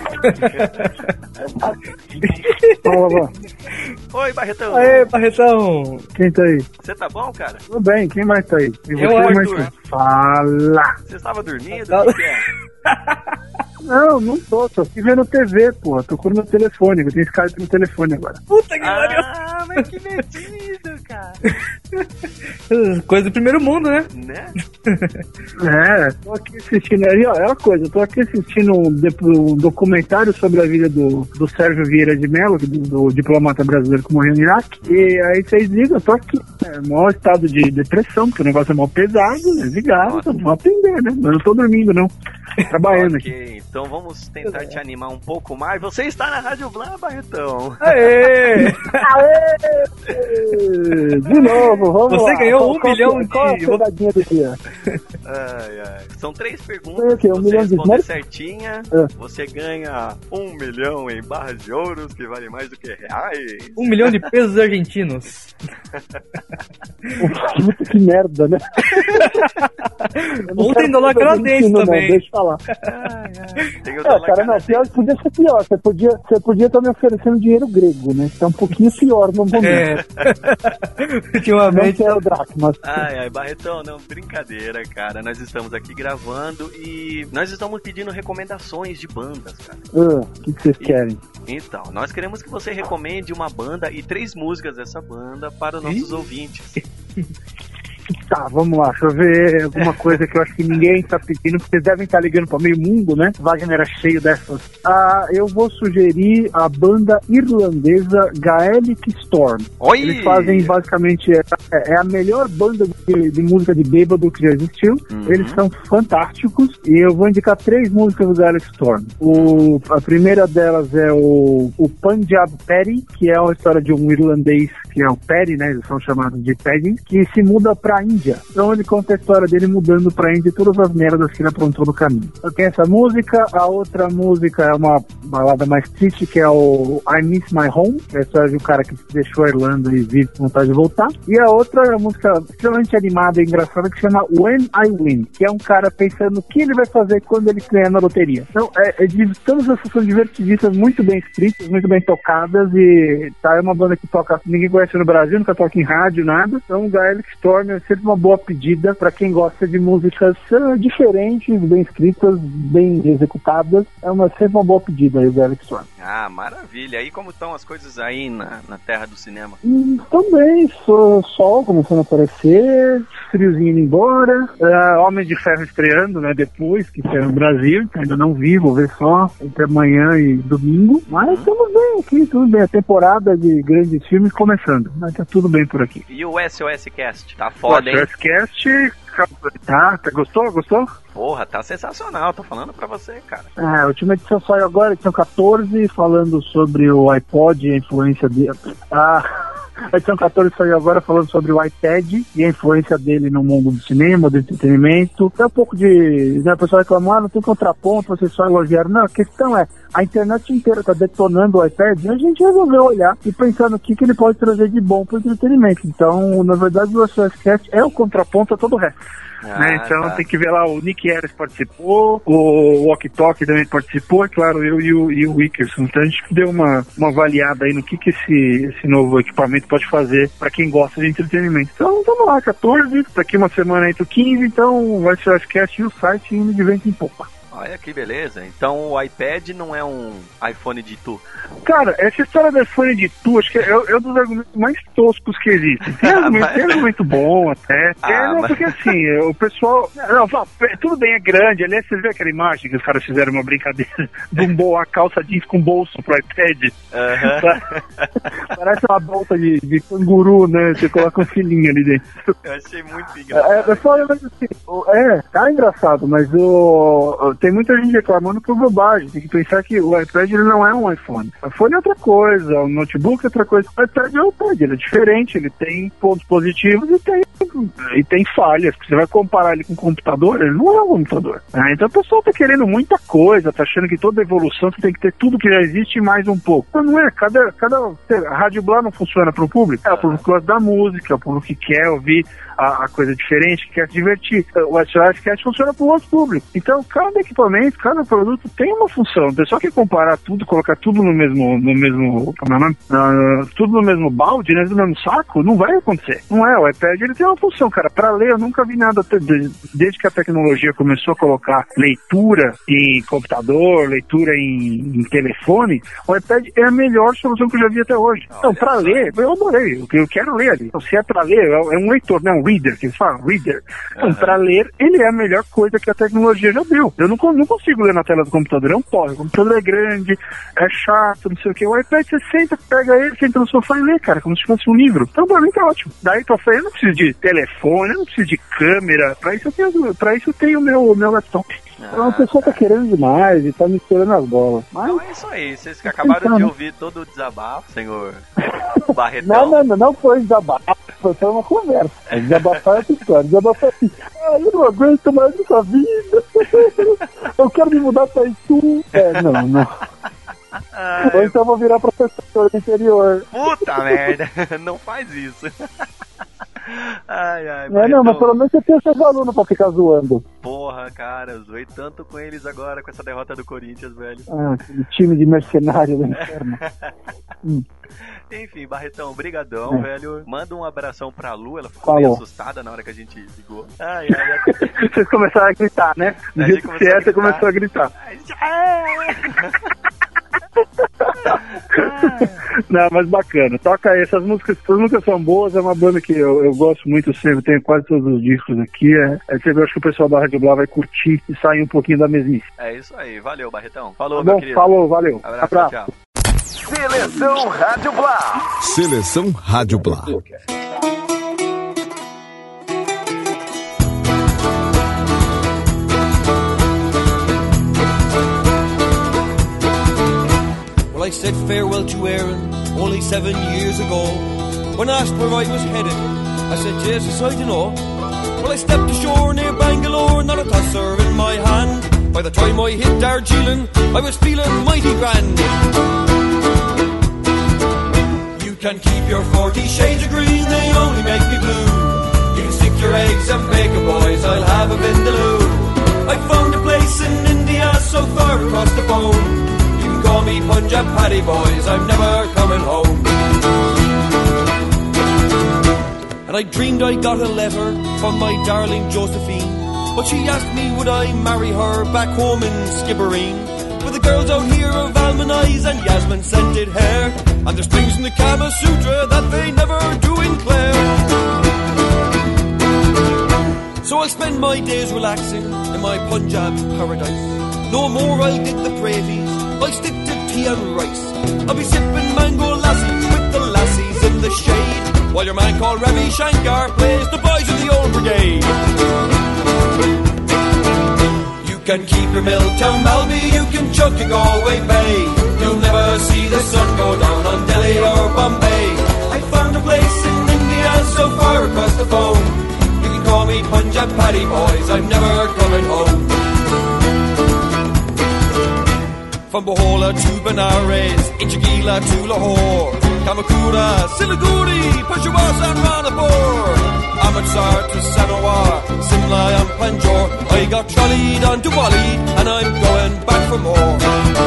Alô, Oi, Barretão. Aê, Barretão. quem tá aí? Você tá bom, cara? Tudo bem, quem mais tá aí? E Eu, você, Arthur. mais Fala! Você estava dormindo? Tá. O que que é? Não, não tô, tô aqui vendo T V, pô. Tô com o meu telefone, eu tenho Skype no telefone agora. Puta que pariu. Ah, mas que metido, cara. Coisa do primeiro mundo, né? Né? É, tô aqui assistindo. Aí, ó, é uma coisa, eu tô aqui assistindo um, de- um documentário sobre a vida do, do Sérgio Vieira de Mello, do, do diplomata brasileiro que morreu no Iraque. E aí vocês ligam, eu tô aqui. É, maior estado de depressão, porque o negócio é mó pesado, né? Ligado, Nossa. vou atender, né? Mas eu não tô dormindo, não. Trabalhando aqui. Ok, então vamos tentar te animar um pouco mais. Você está na Rádio Blá, Barretão. Aê! Aê! De novo, vamos Você lá. ganhou Qual- um qual- milhão de- Qual a pegadinha do dia? Ai, ai. São três Foi perguntas. o quê? Um Se você milhão de responder dólares? certinha, É. você ganha um milhão em barras de ouros, que vale mais do que reais. Um milhão de pesos argentinos. Puta, que merda, né? Eu não Ou quero tem dólar saber canadense disso, não, também. Deixa eu falar. Ai, ai. Tem o É, dólar cara, não, canadense. pior, podia ser pior. Você podia estar você podia tá me oferecendo dinheiro grego, né? Isso é um pouquinho pior no momento. É. Não Ultimamente. quero dracmas. Ai, ai, Barretão, não, brincadeira, cara. Nós estamos aqui gravando e nós estamos pedindo recomendações de bandas, cara. Ah, O que que vocês querem? Então, nós queremos que você recomende uma banda e três músicas dessa banda para os nossos ouvintes. Tá, vamos lá, deixa eu ver alguma coisa que eu acho que ninguém tá pedindo, porque vocês devem estar ligando para meio mundo, né? Wagner é cheio dessas. Ah, eu vou sugerir a banda irlandesa Gaelic Storm. Oi! Eles fazem basicamente, é, é a melhor banda de, de música de bêbado que já existiu. Uhum. Eles são fantásticos e eu vou indicar três músicas do Gaelic Storm. O, a primeira delas é o, o Punjab Paddy, que é uma história de um irlandês, que é o Paddy, né? Eles são chamados de Paddy, que se muda pra Índia. Então ele conta a história dele mudando pra Índia e todas as merdas que ele aprontou no caminho. Eu tenho essa música, a outra música é uma balada mais triste, que é o I Miss My Home, que é a história de um cara que deixou a Irlanda e vive com vontade de voltar. E a outra é uma música extremamente animada e engraçada que chama When I Win, que é um cara pensando o que ele vai fazer quando ele ganhar na loteria. Então é, é de, todas essas são divertidíssimas, muito bem escritas, muito bem tocadas e tá, é uma banda que toca, ninguém conhece no Brasil, nunca toca em rádio, nada. Então Gaelic Storm é sempre uma boa pedida para quem gosta de músicas uh, diferentes, bem escritas, bem executadas. É uma, sempre uma boa pedida aí o Gaelic Storm. Ah, maravilha. E como estão as coisas aí na, na terra do cinema? Hum, também, so, sol começando a aparecer, friozinho indo embora, uh, Homem de Ferro estreando, né, depois, que estreia no Brasil, que ainda não vi, vou ver só entre amanhã e domingo, mas estamos bem aqui, tudo bem, a temporada de grandes filmes começando, mas tá tudo bem por aqui. E o S O S Cast? Tá foda, hein? O Cast, tá, tá, gostou, gostou? Porra, tá sensacional. Tô falando pra você, cara. É, a última edição saiu agora, edição catorze, falando sobre o iPod e a influência dele. Ah, A edição catorze saiu agora falando sobre o iPad e a influência dele no mundo do cinema, do entretenimento. Tem um pouco de... Né, o pessoal reclamou, ah, não tem contraponto, vocês só elogiaram. Não, a questão é, a internet inteira está detonando o iPad e a gente resolveu olhar e pensar no que, que ele pode trazer de bom para o entretenimento. Então, na verdade, o S O S Cast é o contraponto a todo o resto. Ah, né? Então tá. Tem que ver lá, o Nick Harris participou, o Walk Talk também participou, é claro, eu e o, e o Wickerson. Então a gente deu uma, uma avaliada aí no que, que esse, esse novo equipamento pode fazer para quem gosta de entretenimento. Então vamos lá, catorze, daqui uma semana entra o quinze, então vai ser o Cast e o site indo de vento em popa. Olha que beleza. Então o iPad não é um iPhone de tu? Cara, essa história do iPhone de tu, acho que é, é um dos argumentos mais toscos que existem. Tem argumento, tem argumento bom até. Ah, é, não, mas... porque assim, o pessoal... Não, fala, tudo bem, é grande. Aliás, você viu aquela imagem que os caras fizeram uma brincadeira de um bo- a calça jeans com bolso pro iPad? Uh-huh. Parece uma bolsa de, de canguru, né? Você coloca um filhinho ali dentro. Eu achei muito engraçado. É, é, só, mas, assim, é tá engraçado, mas o... Tem muita gente reclamando por bobagem. Tem que pensar que o iPad ele não é um iPhone. O iPhone é outra coisa, o notebook é outra coisa. O iPad é o iPad, ele é diferente, ele tem pontos positivos e tem, e tem falhas. Você vai comparar ele com um computador, ele não é um computador. É, então o pessoal tá querendo muita coisa, tá achando que toda evolução você tem que ter tudo que já existe e mais um pouco. Mas não é, cada, cada a Rádio Blá não funciona para o público. É o público que gosta da música, é o público que quer ouvir a, a coisa diferente, que quer se divertir. O S O S Cast funciona para o outro público. Então cada equipamento, cada produto tem uma função. O pessoal quer comparar tudo, colocar tudo no mesmo, no mesmo, como é o nome? Uh, tudo no mesmo balde, né, no mesmo saco, não vai acontecer. Não é, o iPad ele tem uma função, cara. Para ler, eu nunca vi nada desde que a tecnologia começou a colocar leitura em computador, leitura em, em telefone. O iPad é a melhor solução que eu já vi até hoje. Então, para ler, eu adorei. Eu, eu quero ler ali. Então, se é para ler, é um leitor, né, um reader, que eles falam, reader. Então, uhum. Para ler, ele é a melhor coisa que a tecnologia já deu. Eu não, não consigo ler na tela do computador, é um porre. O computador é grande, é chato, não sei o que. O iPad, você senta, pega ele, senta no sofá e lê, cara, como se fosse um livro. Então, pra mim tá ótimo. Daí, pra frente, eu não preciso de telefone, eu não preciso de câmera. Pra isso eu tenho, pra isso eu tenho o meu, meu laptop. Ah, a pessoa tá querendo demais e tá misturando as bolas. Mas... Não, é isso aí. Vocês que acabaram então, de ouvir todo o desabafo, senhor Barretão. Não, não, não, não foi desabafo. Foi uma conversa. Desabafar é essa história. Desabafar é assim. Ah, eu não aguento mais essa vida. Eu quero me mudar pra Itu. É, não, não. Ai, ou então eu vou virar professor do interior. Puta merda, não faz isso. Ai, ai, não, não, mas pelo menos você tem os seus alunos pra ficar zoando. Porra, cara, eu zoei tanto com eles agora com essa derrota do Corinthians, velho. Ah, aquele time de mercenário do inferno. hum. Enfim, Barretão, brigadão, é. velho. Manda um abração pra Lu, ela ficou Falou. meio assustada na hora que a gente ligou. Ai, ai, ai. Vocês começaram a gritar, né? Do jeito que você é, você começou a gritar. Não, mas bacana, toca aí, essas músicas, essas músicas são boas, é uma banda que eu, eu gosto muito sempre, tenho quase todos os discos aqui, é, é sempre, eu acho que o pessoal da Rádio Blá vai curtir e sair um pouquinho da mesmice. É isso aí, valeu, Barretão. Falou, tá meu bom, querido. Falou, valeu. Abraço, Abraço. tchau. Seleção Rádio Blá. Seleção Rádio Blá. Well, I said farewell to Erin only seven years ago. When asked where I was headed, I said, Jesus, I don't know. Well, I stepped ashore near Bangalore, not a tosser in my hand. By the time I hit Darjeeling, I was feeling mighty grand. You can keep your forty shades of green, they only make me blue. You can stick your eggs and bacon, boys, I'll have a vindaloo. I found a place in India so far across the phone. Call me Punjab Paddy, boys, I'm never coming home. And I dreamed I got a letter from my darling Josephine, but she asked me would I marry her back home in Skibbereen. With the girls out here of Almanize and Yasmin scented hair, and the strings in the Kama Sutra that they never do in Clare. So I'll spend my days relaxing in my Punjab paradise. No more I'll dig the praties, I'll stick to tea and rice. I'll be sipping mango lassies with the lassies in the shade, while your man called Ravi Shankar plays the boys of the old brigade. You can keep your Milltown Malby, you can chuck your Galway Bay. You'll never see the sun go down on Delhi or Bombay. I found a place Punjab Paddy boys, I'm never coming home. From Bohola to Benares, Ichagila to Lahore, Kamakura, Siliguri, Peshawar and Ranapur, Amritsar to Sanawar, Simla and Panjore. I got trolleyed on to Wally and I'm going back for more.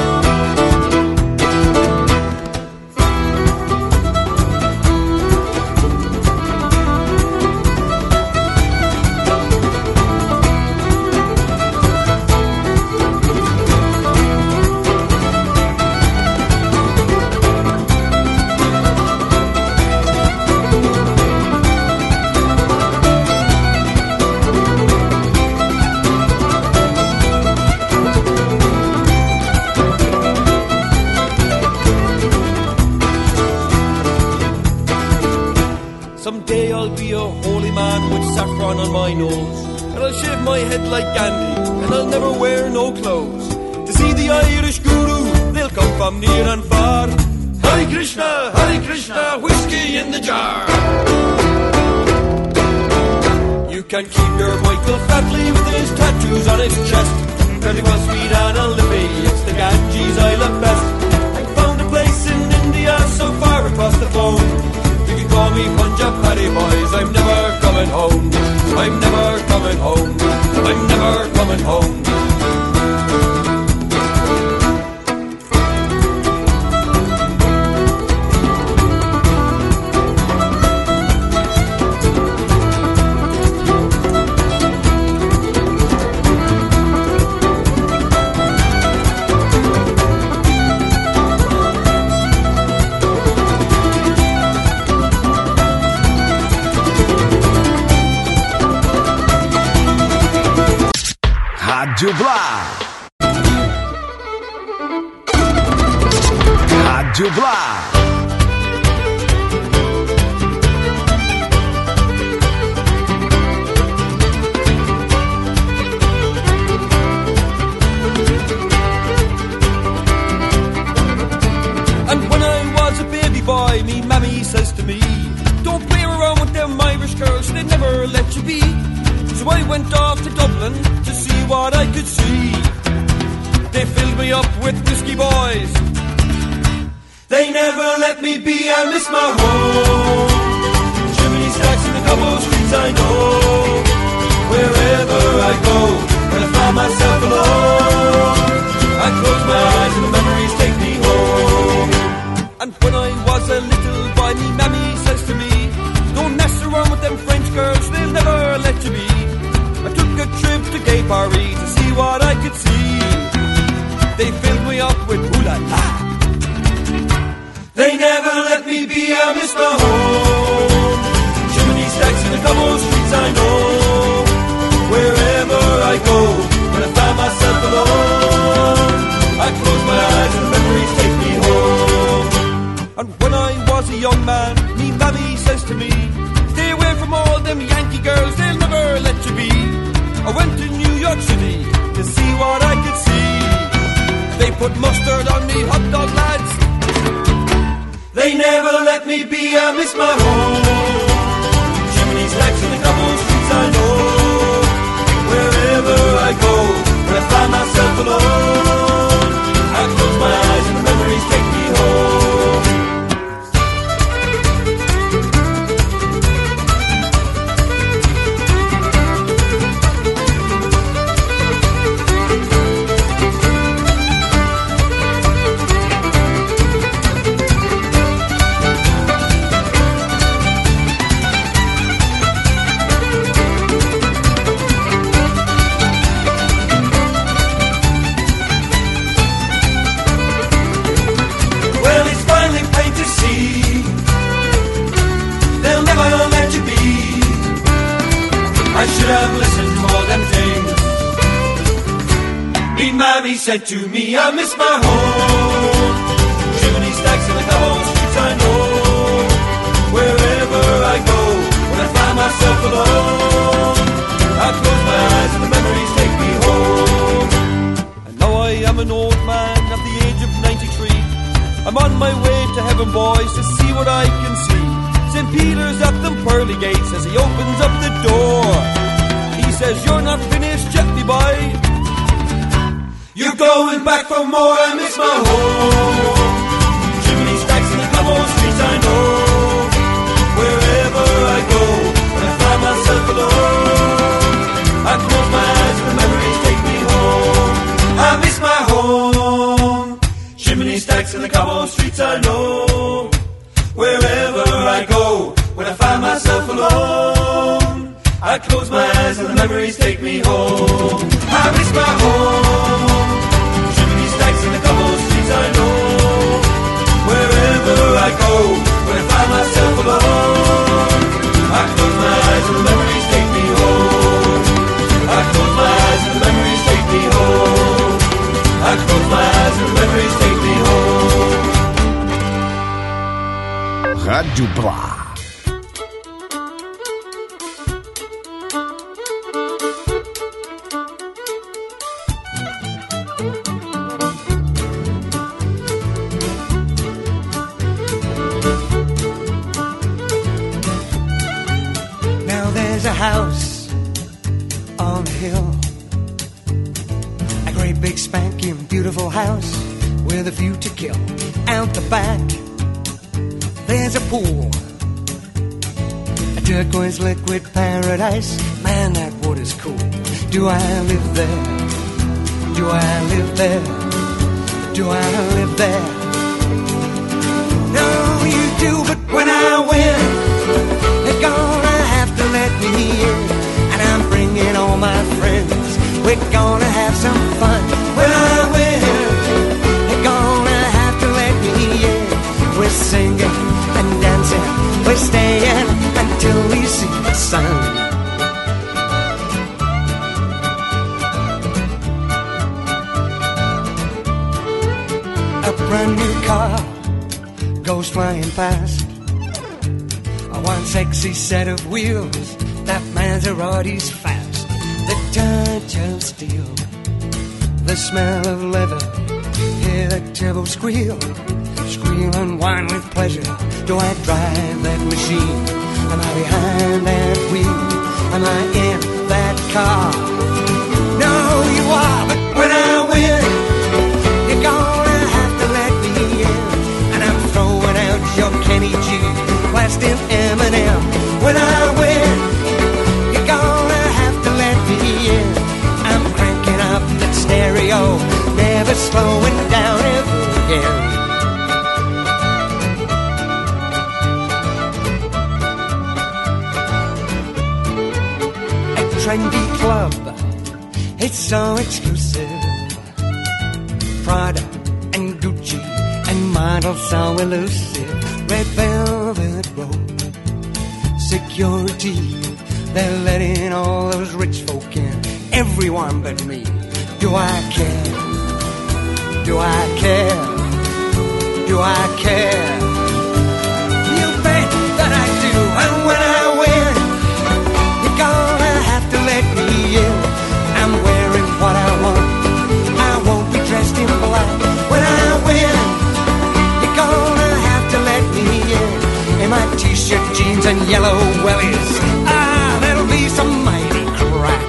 Someday I'll be a holy man with saffron on my nose, and I'll shave my head like Gandhi, and I'll never wear no clothes. To see the Irish guru, they'll come from near and far. Hare Krishna, Hare Krishna, whiskey in the jar. You can keep your Michael Flatley with his tattoos on his chest. Thirty-one speed and a lippy, it's the Ganges I love best. I found a place in India so far across the phone. Call me Punjab Paddy boys, I'm never coming home. I'm never coming home. I'm never coming home. Rádio Blá. Rádio Blá. And when I was a baby boy, me mammy says to me, don't play around with them Irish girls, they never let you be. So I went off to Dublin to see what I could see. They filled me up with whiskey boys. They never let me be, I miss my home. Chimney stacks in the cobble streets I know. Wherever I go, when I find myself alone, I close my eyes and the memories take me home. And when I was a little boy, me mammy says to me, don't mess around with them French girls, they'll never let you be. I took a trip to Gay Paris to see what I could see. They filled me up with ooh-la-la. They never let me be, I miss my home. Chimney stacks in the cobble streets I know. Wherever I go, when I find myself alone, I close my eyes and the memories take me home. And when I was a young man, me mammy says to me, stay away from all them Yankee girls, they'll never let you be. I went to New York City to see what I could see. They put mustard on me hot dog lads. They never let me be, I miss my home. Chimney stacks in the cobble streets I know. Wherever I go, when I find myself alone, I close my eyes and the memories take me home. I should have listened to all them things. Me mammy said to me, I miss my home. Chimney stacks in the cobble streets I know. Wherever I go, when I find myself alone, I close my eyes and the memories take me home. And now I am an old man at the age of ninety-three. I'm on my way to heaven, boys, to see what I can see. Saint Peter's at them pearly gates as he opens up the door. He says, you're not finished yet, me boy. You're going back for more, I miss my home. Chimney stacks in the cobble streets, I know. Wherever I go, when I find myself alone, I close my eyes and the memories take me home. I miss my home. Chimney stacks in the cobble streets, I know. Wherever I go, when I find myself alone, I close my eyes and the memories take me home. I miss my home. Chimney stacks in the cobble streets, I know. Wherever I go, when I find myself alone, I close my eyes and the memories take me home. I close my eyes and the memories take me home. I close my eyes and the memories take me home. Rádio Blá. Now there's a house on a hill, a great big spanking beautiful house with a view to kill. Out the back there's a pool, a turquoise liquid paradise. Man, that water's cool. Do I live there? Do I live there? Do I live there? No, you do, but when I win, they're gonna have to let me in. And I'm bringing all my friends. We're gonna have some fun. When I win, they're gonna have to let me in. We're singing and dancing, we're staying until we see the sun. A brand new car goes flying past, a one sexy set of wheels, that Maserati's fast. The touch of steel, the smell of leather, hear the turbo squeal. Squeal and whine with pleasure. Do I drive that machine? Am I behind that wheel? Am I in that car? No, you are, but when I win, you're gonna have to let me in. And I'm throwing out your Kenny G, blasting Eminem. When I win, you're gonna have to let me in. I'm cranking up that stereo, never slowing down ever again. Trendy club, it's so exclusive. Prada and Gucci and models so elusive. Red velvet robe, security, they're letting all those rich folk in. Everyone but me. Do I care? Do I care? Do I care? You bet that I do. And when I win, you're gonna have to let me in. I'm wearing what I want, I won't be dressed in black. When I win, you're gonna have to let me in. In my t-shirt, jeans and yellow wellies, ah, that'll be some mighty crack.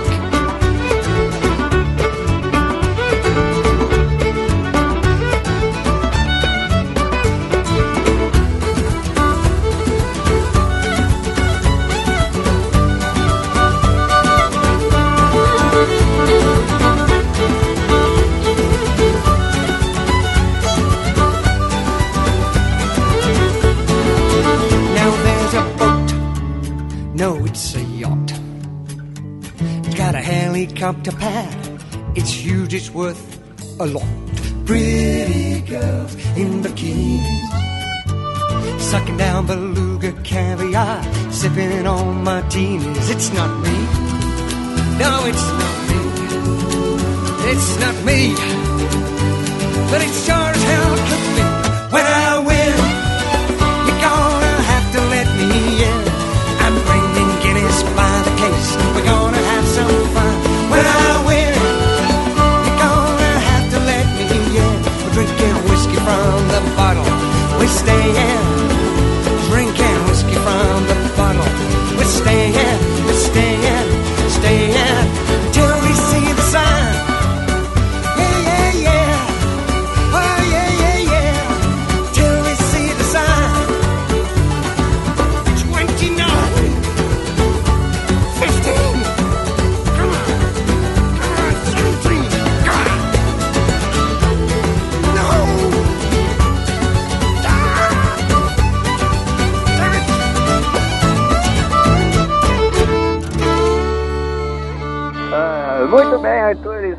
Helicopter pad, it's huge, it's worth a lot. Pretty girls in bikinis, sucking down beluga caviar, sipping on martinis. It's not me, no, it's not me, it's not me, but it sure as hell could be. When I win, you're gonna have to let me in. I'm bringing Guinness by the case, we're gonna have some fun. When I win, you're gonna have to let me in. We're drinking whiskey from the bottle, we're staying. Drinking whiskey from the bottle, we're staying, we're staying, staying.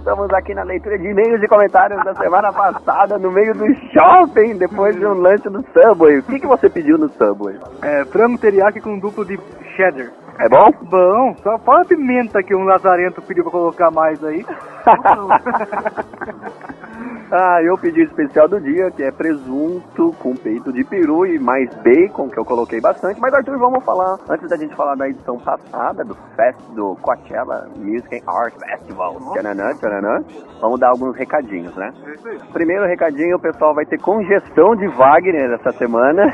Estamos aqui na leitura de e-mails e comentários da semana passada, no meio do shopping, depois de um lanche no Subway. O que, que você pediu no Subway? É, frango teriyaki com duplo de cheddar. É bom? Bom, só fala a pimenta que um lazarento pediu pra colocar mais aí. Ah, eu pedi o especial do dia, que é presunto com peito de peru e mais bacon, que eu coloquei bastante. Mas, Arthur, vamos falar, antes da gente falar da edição passada do Fest, do Coachella Music and Art Festival, tchananã, tchananã, vamos dar alguns recadinhos, né? Primeiro recadinho, o pessoal vai ter congestão de Wagner essa semana.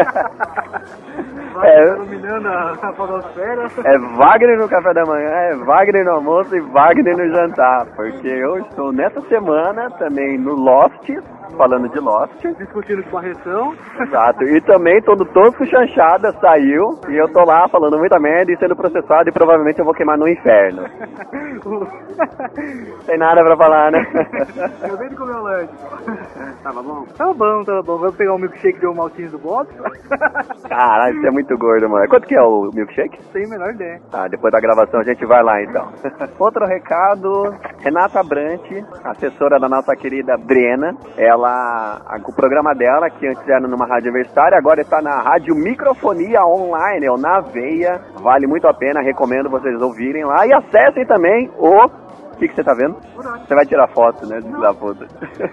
É, dominando a podosfera. É Wagner no café da manhã, é Wagner no almoço e Wagner no jantar. Porque eu estou nessa semana também no Lost, falando de Lost. Discutindo com barreção. Exato. E também todo tosco chanchada saiu. E eu tô lá falando muita merda e sendo processado e provavelmente eu vou queimar no inferno. Tem nada pra falar, né? Acabei de comer o lanche. Tava bom? Tava bom, tava bom. Vamos pegar um milkshake de um maltinho do box. Caralho, você é muito gordo, mano. Quanto que é o milkshake? Sem a menor ideia. Tá, depois da gravação a gente vai lá então. Outro recado, Renata Brant, assessora da nossa querida Brena. Ela, o programa dela, que antes era numa rádio universitária, agora está na rádio Microfonia Online, ou na Veia. Vale muito a pena, recomendo vocês ouvirem lá. E acessem também o... O que, que você tá vendo? Você vai tirar foto, né? Da puta.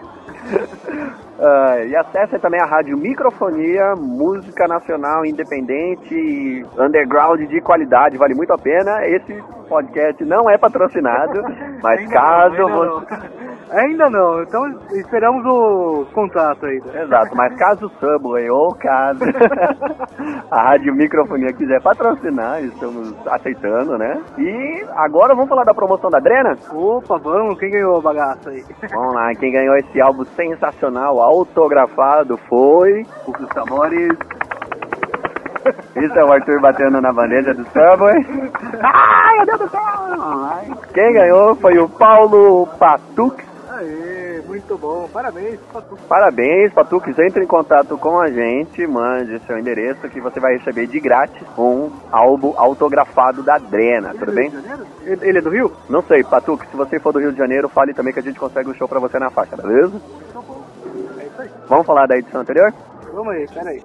Uh, e acessem também a rádio Microfonia, música nacional independente e underground de qualidade, vale muito a pena. Esse podcast não é patrocinado, mas ainda caso não, ainda, você... não. ainda não, então esperamos o contato aí. Exato, mas caso o Subway ou caso a rádio Microfonia quiser patrocinar, estamos aceitando, né? E agora vamos falar da promoção da Drena? Opa, vamos, quem ganhou a bagaça aí? Vamos lá, quem ganhou esse álbum sensacional, autografado, foi o Sabores. Isso é o Arthur batendo na bandeja do Subway. Ai, meu Deus do céu! Quem ganhou foi o Paulo Patux. Aê, muito bom, parabéns, Patux. Parabéns, Patux, entre em contato com a gente, mande seu endereço que você vai receber de grátis um álbum autografado da Drena, tudo bem? Ele, ele é do Rio? Não sei, Patux, se você for do Rio de Janeiro, fale também que a gente consegue um show pra você na faixa, beleza? É isso aí. Vamos falar da edição anterior? Vamos aí, peraí.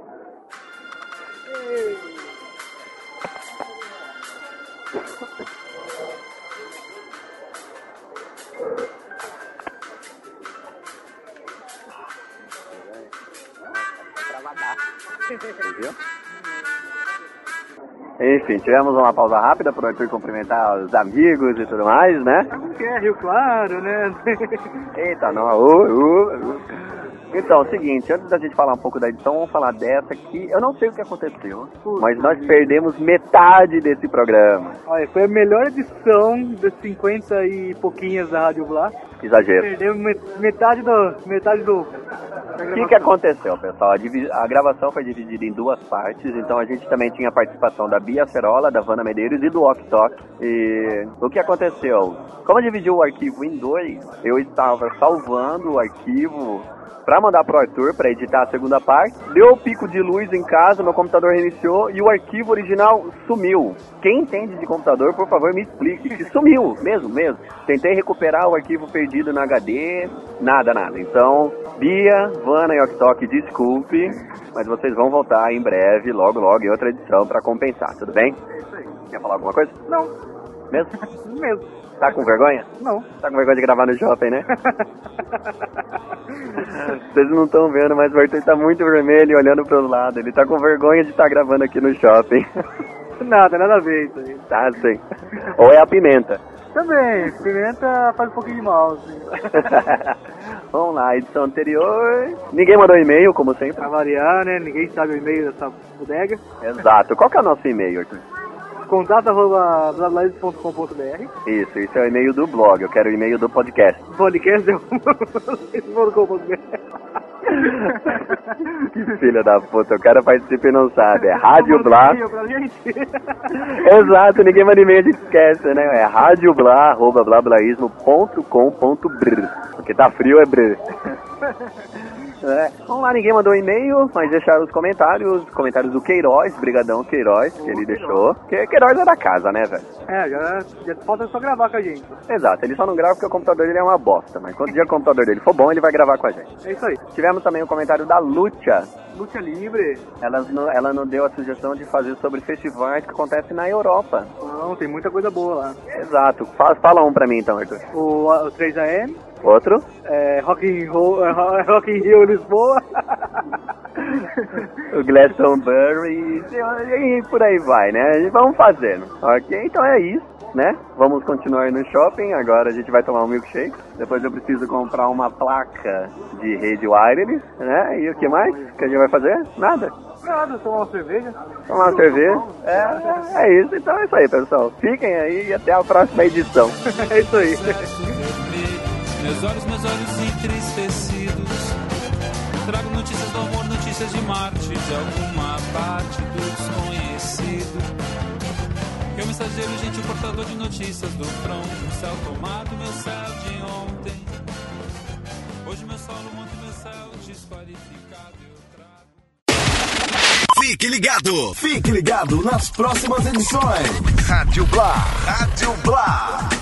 Enfim, tivemos uma pausa rápida para o Arthur cumprimentar os amigos e tudo mais, né? Que é Rio Claro, né? Eita, não, uh, uh, uh. Então, é o seguinte, antes da gente falar um pouco da edição, vamos falar dessa aqui. Eu não sei o que aconteceu, mas nós perdemos metade desse programa. Olha, foi a melhor edição das cinquenta e pouquinhas da Rádio Blá. Exagero. Perdemos metade do... Metade do... O que, que aconteceu, pessoal? A, divi- a gravação foi dividida em duas partes, então a gente também tinha a participação da Bia Cerola, da Vanna Medeiros e do Ok Tok. E o que aconteceu? Como eu dividi o arquivo em dois, eu estava salvando o arquivo pra mandar pro Arthur, pra editar a segunda parte. Deu o pico de luz em casa, meu computador reiniciou e o arquivo original sumiu. Quem entende de computador, por favor, me explique. Que sumiu, mesmo, mesmo. Tentei recuperar o arquivo perdido no H D, nada, nada. Então, Bia, Vanna e Ok Tok, desculpe, mas vocês vão voltar em breve, logo, logo, em outra edição pra compensar, tudo bem? Quer falar alguma coisa? Não. Mesmo? Mesmo. Tá com vergonha? Não. Tá com vergonha de gravar no shopping, né? Vocês não estão vendo, mas o Arthur tá muito vermelho olhando pro lado. Ele tá com vergonha de estar tá gravando aqui no shopping. Nada, nada a ver isso aí. Tá, sim. Ou é a pimenta. Também, pimenta faz um pouquinho de mal, assim. Vamos lá, edição anterior. Ninguém mandou e-mail, como sempre. Pra variar, né? Ninguém sabe o e-mail dessa bodega. Exato. Qual que é o nosso e-mail, Arthur? Contato arroba blablaísmo ponto com ponto b r. Isso, isso é o e-mail do blog. Eu quero o e-mail do podcast. Podcast é ponto com ponto b r. Que filha da puta, o cara participa e não sabe. É Rádio Blá. Exato, ninguém manda e-mail, a gente esquece, né? É radioblá, arroba blablaísmo ponto com ponto br. Porque tá frio, é br. É. Vamos lá, ninguém mandou e-mail, mas deixaram os comentários, comentários do Queiroz, brigadão Queiroz, que ele deixou. Que Queiroz é da casa, né, velho? É, já, já falta só gravar com a gente. Exato, ele só não grava porque o computador dele é uma bosta, mas quando o dia o computador dele for bom, ele vai gravar com a gente. É isso aí. Tivemos também o comentário da Lúcia. Luta livre. Ela, ela nos deu a sugestão de fazer sobre festivais que acontecem na Europa. Não, tem muita coisa boa lá. Exato. Fala, fala um pra mim então, Arthur. O, o três A M. Outro? É, Rock in Rio, é, Rock in Rio Lisboa. O Glastonbury e, e por aí vai, né? Vamos fazendo. Ok, então é isso, né? Vamos continuar no shopping. Agora a gente vai tomar um milkshake. Depois eu preciso comprar uma placa de rede wireless, né? E o que mais que a gente vai fazer? Nada. Nada, tomar uma cerveja. Tomar uma cerveja. É, é isso. Então é isso aí, pessoal. Fiquem aí e até a próxima edição. É isso aí. Meus olhos, meus olhos entristecidos. Trago notícias do amor, notícias de Marte, de alguma parte do desconhecido. Eu mensageiro, gente, o portador de notícias do front. Céu tomado, meu céu de ontem. Hoje meu solo, ontem meu céu desqualificado. Eu trago. Fique ligado, fique ligado nas próximas edições. Rádio Blá, Rádio Blá.